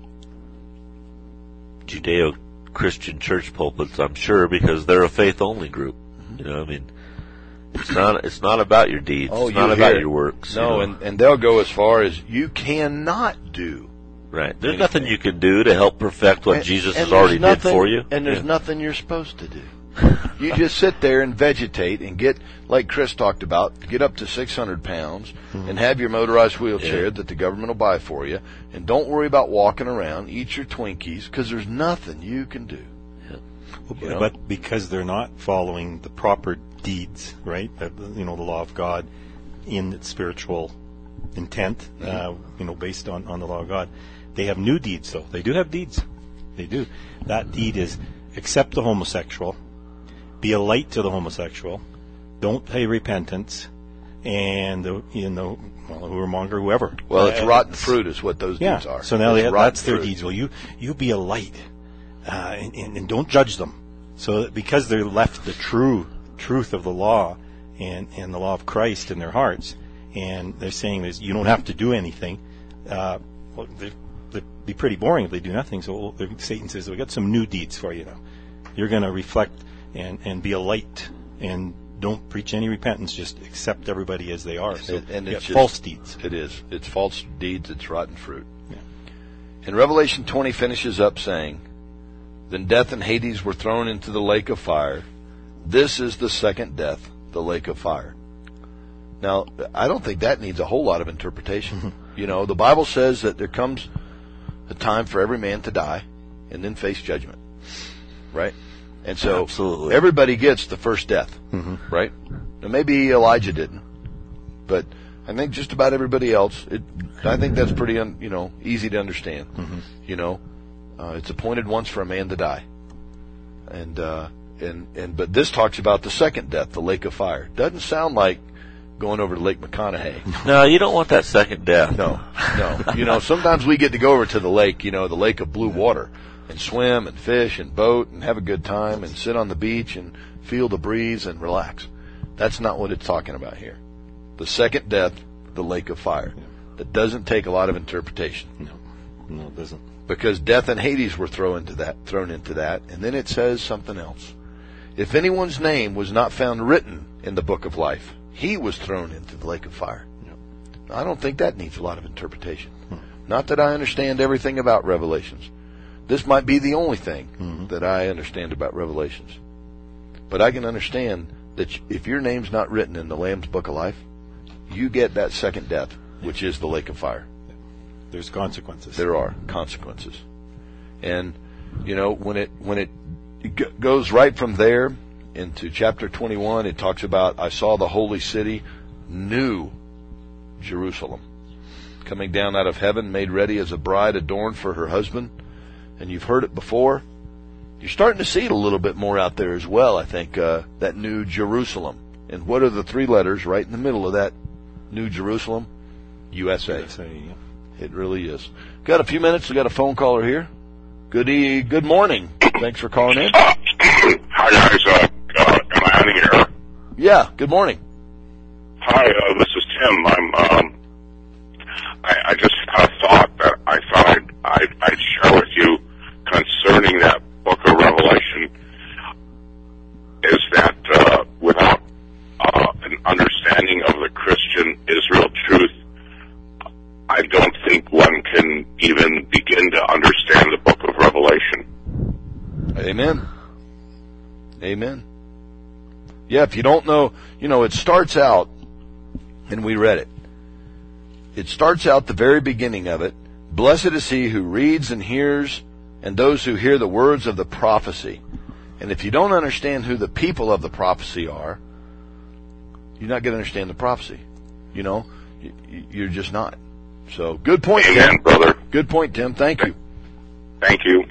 Judeo-Christian church pulpits, I'm sure, because they're a faith-only group. Mm-hmm. You know, I mean, it's not it's not about your deeds. Oh, it's not you about hear. your works. No, you know? and, and they'll go as far as you cannot do Right. There's nothing you can do to help perfect what And- Jesus and has already there's did nothing- for you. And there's Yeah. nothing you're supposed to do. You just sit there and vegetate and get, like Chris talked about, get up to six hundred pounds and have your motorized wheelchair Yeah. that the government will buy for you. And don't worry about walking around. Eat your Twinkies, because there's nothing you can do. You know? But because they're not following the proper deeds, right? Uh, You know, the law of God in its spiritual intent, uh, you know, based on, on the law of God. They have new deeds, though. They do have deeds. They do. That deed is accept the homosexual, be a light to the homosexual, don't pay repentance, and, the, you know, well, whoremonger, whoever. Well, it's Uh, rotten fruit is what those yeah. deeds are. So now It's they, rotten that's their fruit. deeds. Well, you, you be a light, uh, and, and, and don't judge them. So that because they're left the true truth of the law and, and the law of Christ in their hearts, and they're saying this, you don't have to do anything. Uh, well, they'd, they'd be pretty boring if they do nothing. So Satan says, we got some new deeds for you now. You're going to reflect and, and be a light, and don't preach any repentance. Just accept everybody as they are. So And- and you it's got just- false deeds. It is. It's false deeds. It's rotten fruit. Yeah. And Revelation twenty finishes up saying, then death and Hades were thrown into the lake of fire. This is the second death, the lake of fire. Now, I don't think that needs a whole lot of interpretation. You know, the Bible says that there comes a time for every man to die and then face judgment. Right? And so Absolutely. everybody gets the first death. Right? Now, maybe Elijah didn't. But I think just about everybody else, it, I think that's pretty, un, you know, easy to understand. You know, uh, it's appointed once for a man to die, and uh, and and but this talks about the second death, the lake of fire. Doesn't sound like going over to Lake McConaughey. No, you don't want that second death. No, no. You know, sometimes we get to go over to the lake, you know, the lake of blue water, and swim and fish and boat and have a good time and sit on the beach and feel the breeze and relax. That's not what it's talking about here. The second death, the lake of fire. That doesn't take a lot of interpretation. No, no, it doesn't. Because death and Hades were thrown into that, thrown into that, and then it says something else. If anyone's name was not found written in the book of life, he was thrown into the lake of fire. Now, I don't think that needs a lot of interpretation. Not that I understand everything about Revelations. This might be the only thing Mm-hmm. that I understand about Revelations. But I can understand that if your name's not written in the Lamb's book of life, you get that second death, which is the lake of fire. There's consequences. There are consequences. And, you know, when it, when it g- goes right from there into chapter twenty-one, it talks about, I saw the holy city, New Jerusalem, coming down out of heaven, made ready as a bride adorned for her husband. And you've heard it before. You're starting to see it a little bit more out there as well, I think, uh, that New Jerusalem. And what are the three letters right in the middle of that New Jerusalem? U S A. So, yeah. It really is. Got a few minutes. We got a phone caller here. Good e- good morning. Thanks for calling in. Uh, hi guys, uh, uh, am I on the air? Yeah, good morning. Hi, uh, this is Tim. I'm, um, I, I just had a thought that I thought I'd, I'd, I'd share with you concerning that book of Revelation, is that, uh, without, uh, an understanding of the Christian Israel truth, I don't think one can even begin to understand the book of Revelation. Amen. Amen. Yeah, if you don't know, you know, it starts out, and we read it. It starts out the very beginning of it. Blessed is he who reads and hears, and those who hear the words of the prophecy. And if you don't understand who the people of the prophecy are, you're not going to understand the prophecy. You know, you're just not. So, good point, Amen, Tim. brother. Good point, Tim. Thank you. Thank you.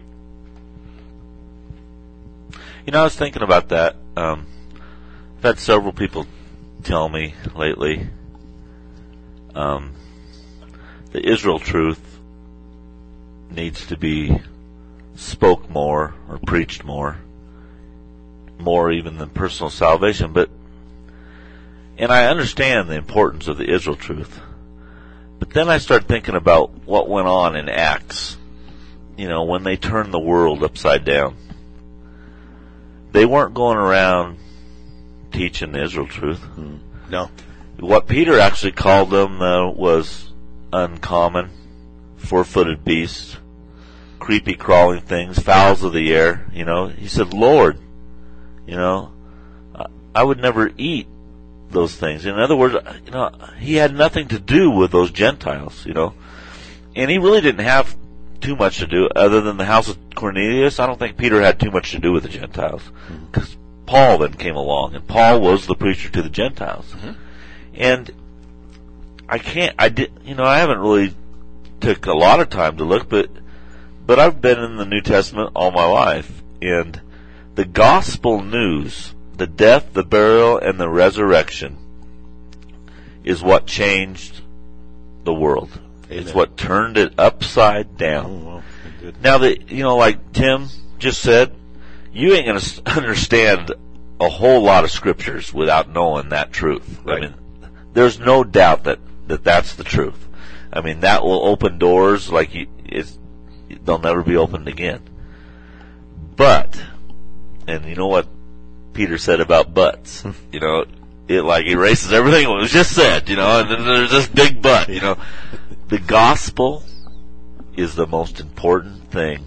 You know, I was thinking about that. Um, I've had several people tell me lately um, the Israel truth needs to be spoke more or preached more, more even than personal salvation. But, and I understand the importance of the Israel truth. But then I start thinking about what went on in Acts, you know, when they turned the world upside down. They weren't going around teaching the Israel truth. No. What Peter actually called them uh, was uncommon, four-footed beasts, creepy crawling things, fowls of the air. You know, he said, Lord, you know, I would never eat those things. In other words, you know, he had nothing to do with those Gentiles, you know. And he really didn't have too much to do, other than the house of Cornelius. I don't think Peter had too much to do with the Gentiles, because Paul then came along, and Paul was the preacher to the Gentiles. Mm-hmm. And I can't, I did, you know, I haven't really took a lot of time to look, but, but I've been in the New Testament all my life, and the gospel news, the death, the burial, and the resurrection is what changed the world. Amen. It's what turned it upside down. Oh, well, now that, you know, like Tim just said, you ain't going to understand a whole lot of scriptures without knowing that truth. Right. I mean, there's no doubt that, that that's the truth. I mean, that will open doors like you, it's, they'll never be opened again. But, and you know what Peter said about buts? You know, it like erases everything that was just said, you know, and then there's this big but, you know. The gospel is the most important thing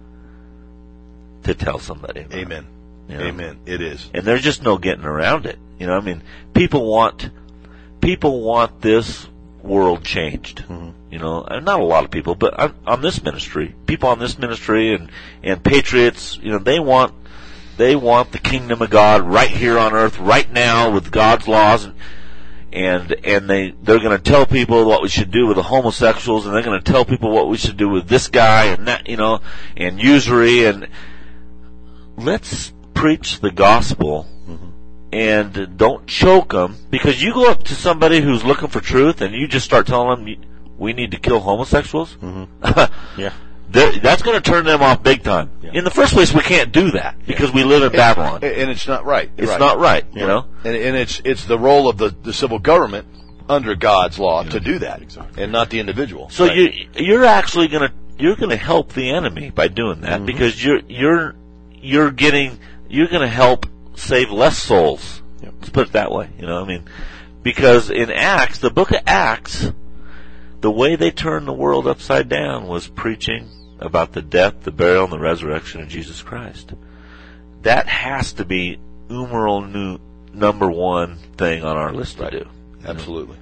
to tell somebody about. Amen. You know? Amen. It is. And there's just no getting around it. You know, I mean, people want, people want this world changed. Mm-hmm. You know, and not a lot of people, but on, on this ministry, people on this ministry and, and patriots, you know, they want, they want the kingdom of God right here on earth, right now, with God's laws. And, And and they they're going to tell people what we should do with the homosexuals, and they're going to tell people what we should do with this guy and that, you know, and usury. And let's preach the gospel, mm-hmm. and don't choke them, because you go up to somebody who's looking for truth and you just start telling them we need to kill homosexuals. Mm-hmm. Yeah. That's going to turn them off big time. Yeah. In the first place, we can't do that because we live in Babylon, and it's not right. It's right. not right, you yeah. know. And, and it's it's the role of the, the civil government under God's law yeah. to do that, exactly. and not the individual. So right. you you're actually going to you're going to help the enemy by doing that, mm-hmm. because you're you're you're getting you're going to help save less souls. Yep. Let's put it that way. You know, I mean, because in Acts, the book of Acts, the way they turned the world upside down was preaching about the death, the burial, and the resurrection of Jesus Christ. That has to be numeral new, number one thing on our list right. to do. Absolutely.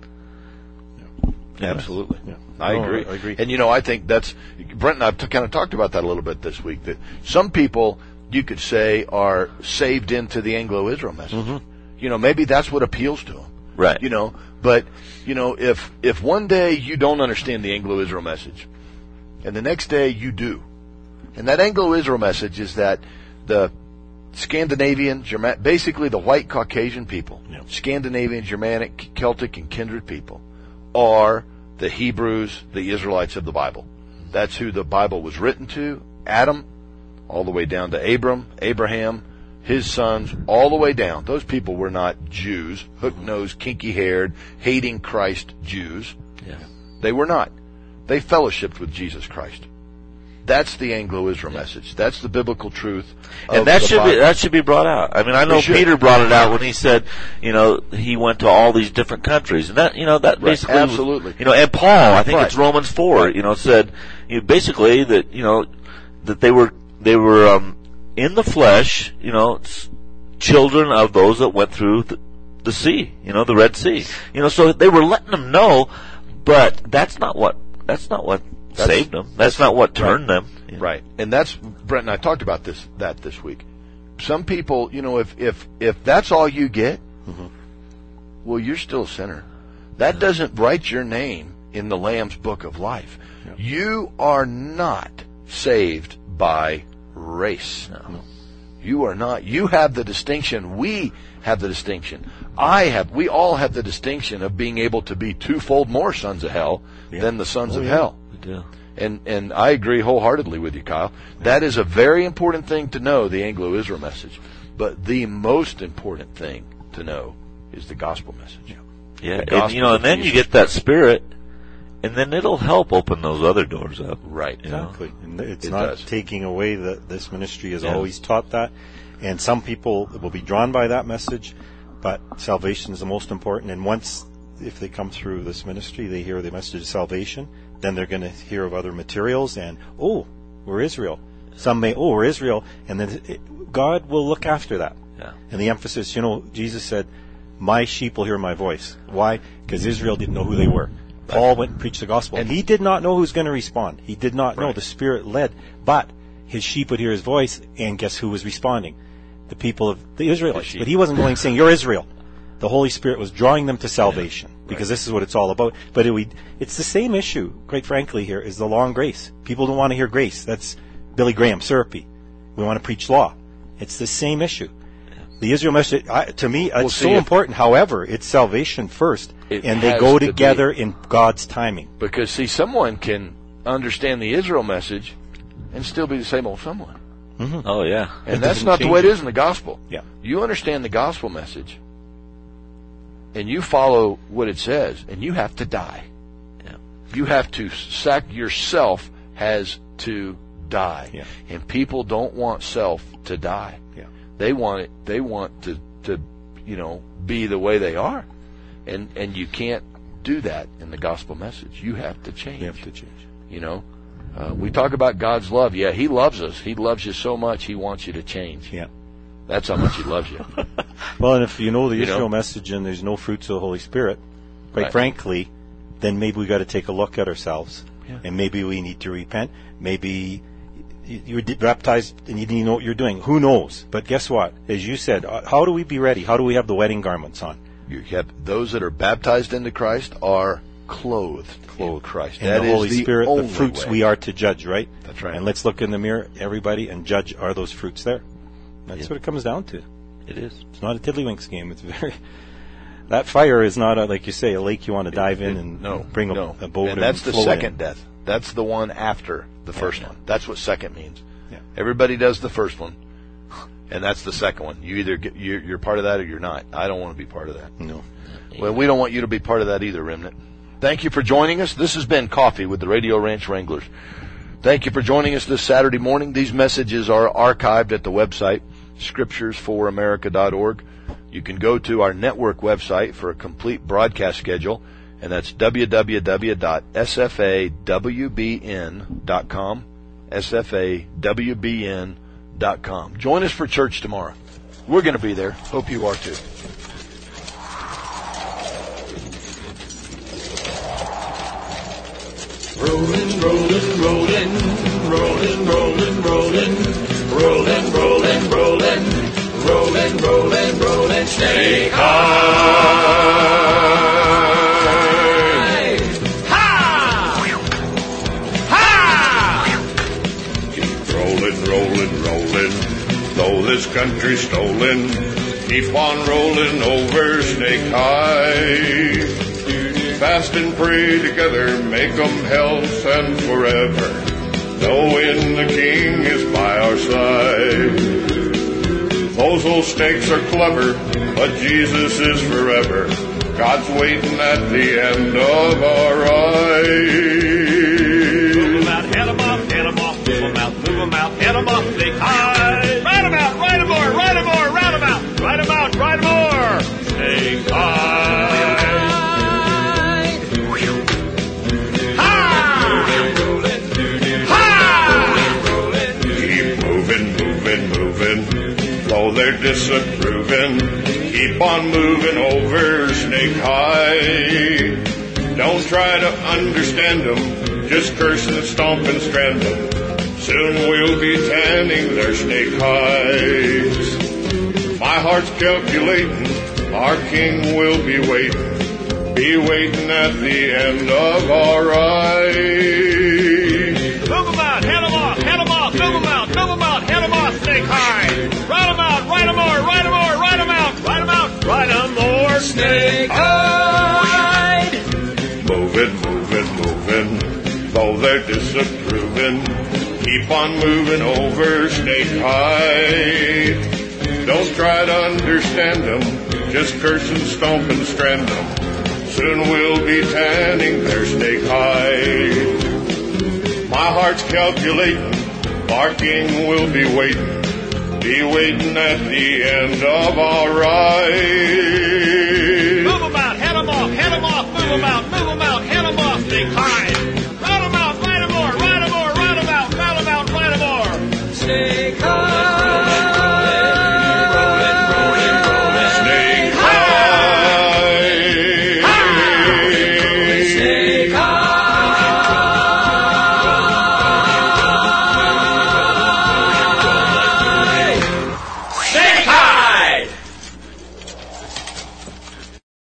Yeah. Yeah. Absolutely. Yeah. I oh, agree. I agree. And, you know, I think that's, Brent and I have kind of talked about that a little bit this week, that some people, you could say, are saved into the Anglo-Israel message. Mm-hmm. You know, maybe that's what appeals to them. Right. You know, but, you know, if, if one day you don't understand the Anglo-Israel message, and the next day you do. And that Anglo-Israel message is that the Scandinavian, German, basically the white Caucasian people, yeah. Scandinavian, Germanic, Celtic, and kindred people, are the Hebrews, the Israelites of the Bible. That's who the Bible was written to. Adam, all the way down to Abram, Abraham, his sons, all the way down. Those people were not Jews, hook-nosed, kinky-haired, hating Christ Jews. Yeah. They were not. They fellowshipped with Jesus Christ. That's the Anglo-Israel yeah. message. That's the biblical truth. And that should Bible. be that should be brought out. I mean, I know Peter brought it out when he said, you know, he went to all these different countries, and that, you know, that right. basically, absolutely, was, you know, and Paul, I think right. it's Romans four, right. you know, said, you know, basically that, you know, that they were they were um, in the flesh, you know, children of those that went through the, the sea, you know, the Red Sea, you know, so they were letting them know, but that's not what. That's not what that's, saved them. That's, that's not what turned right. them. You know. Right. And that's, Brent and I talked about this, that this week. Some people, you know, if, if, if that's all you get, mm-hmm. well, you're still a sinner. That yeah. doesn't write your name in the Lamb's Book of Life. Yeah. You are not saved by race. No. You are not. You have the distinction. We have the distinction. I have, we all have the distinction of being able to be twofold more sons of hell yeah. than the sons oh, of yeah. hell. We do. And, and I agree wholeheartedly with you, Kyle. Yeah. That is a very important thing to know, the Anglo-Israel message. But the most important thing to know is the gospel message. Yeah, and, you know, and then you get that spirit, and then it'll help open those other doors up. Right. Exactly. And it's it not does. taking away that this ministry has yeah. always taught that. And some people will be drawn by that message, but salvation is the most important. And once, if they come through this ministry, they hear the message of salvation, then they're going to hear of other materials, and, oh, we're Israel. Some may, oh, we're Israel, and then it, God will look after that. Yeah. And the emphasis, you know, Jesus said, my sheep will hear my voice. Why? Because Israel didn't know who they were. Paul went and preached the gospel. And he did not know who was going to respond. He did not know. Right. The Spirit led. But his sheep would hear his voice, and guess who was responding? The people of the Israelites. The but he wasn't going saying, you're Israel. The Holy Spirit was drawing them to salvation, yeah. because Right. this is what it's all about. But it, we, it's the same issue, quite frankly, here, is the law and grace. People don't want to hear grace. That's Billy Graham, syrupy. We want to preach law. It's the same issue. The Israel message, I, to me, Well, it's see, so if- important. However, it's salvation first, It and they has go to together be. in God's timing. Because, see, someone can understand the Israel message and still be the same old someone. Oh, yeah. And It that's doesn't not the change way it it. is in the gospel. Yeah. You understand the gospel message, and you follow what it says, and you have to die. Yeah. You have to sac yourself has to die. Yeah. And people don't want self to die. Yeah. They want it. They want to, to, you know, be the way they are, and and you can't do that in the gospel message. You have to change. You have to change. You know, uh, we talk about God's love. Yeah, He loves us. He loves you so much. He wants you to change. Yeah. That's how much He loves you. Well, and if you know the You Israel know? message and there's no fruits of the Holy Spirit, quite Right. frankly, then maybe we got to take a look at ourselves, Yeah. and maybe we need to repent. Maybe you you were baptized and you didn't know what you're doing. Who knows? But guess what? As you said, uh, how do we be ready? How do we have the wedding garments on? You have, those that are baptized into Christ are clothed, in Christ. And That the is Holy the Spirit, the only fruits way. we are to judge, right? That's right. And let's look in the mirror, everybody, and judge, are those fruits there? That's Yeah. what it comes down to. It is. It's not a tiddlywinks game. It's very... That fire is not, a, like you say, a lake you want to dive in and no, bring a, no. a boat and that's the float second in. death. That's the one after the first Yeah. one. That's what second means. Yeah. Everybody does the first one, and that's the second one. You either get, you're, you're part of that or you're not. I don't want to be part of that. No. Well, we don't want you to be part of that either, Remnant. Thank you for joining us. This has been Coffee with the Radio Ranch Wranglers. Thank you for joining us this Saturday morning. These messages are archived at the website, scriptures for america dot org. You can go to our network website for a complete broadcast schedule, and that's w w w dot s f a w b n dot com, s f a w b n dot com. Join us for church tomorrow. We're going to be there. Hope you are too. Rolling, rolling, rolling, rolling, rolling, rolling, rolling, rolling, rolling, rolling, rolling, rolling, stay high. Ha! Ha! Keep rolling, rolling, rolling. Though this country's stolen, keep on rolling over Snake High. Fast and pray together, make 'em health and forever, knowing the King is by our side. Those old snakes are clever, but Jesus is forever. God's waiting at the end of our Move 'em ride. out, head 'em off, head 'em off, move 'em out, move 'em out, head 'em off, snake high. Ride 'em out, ride 'em more, ride 'em more, round 'em out, ride 'em out, ride 'em more. Snake high. Keep moving, moving, moving, though they're disapproving. Keep on moving over Snake High. Don't try to understand them, just curse and stomp and strand them. Soon we'll be tanning their snake hides. My heart's calculating, our King will be waiting, be waiting at the end of our ride. Move 'em out, head 'em off, head 'em off, move 'em out, move 'em out, head 'em off, snake high. Ride 'em out, ride 'em more, ride 'em more, ride 'em out, ride 'em out, ride 'em more, snake high. Moving, moving, moving, though they're disapproving. Keep on moving over Snake High. Don't try to understand them, just curse and stomp and strand them. Soon we'll be tanning their Snake High. My heart's calculating, our King will be waiting, be waiting at the end of our ride. Move 'em out, head 'em off, head 'em off, move 'em out, move 'em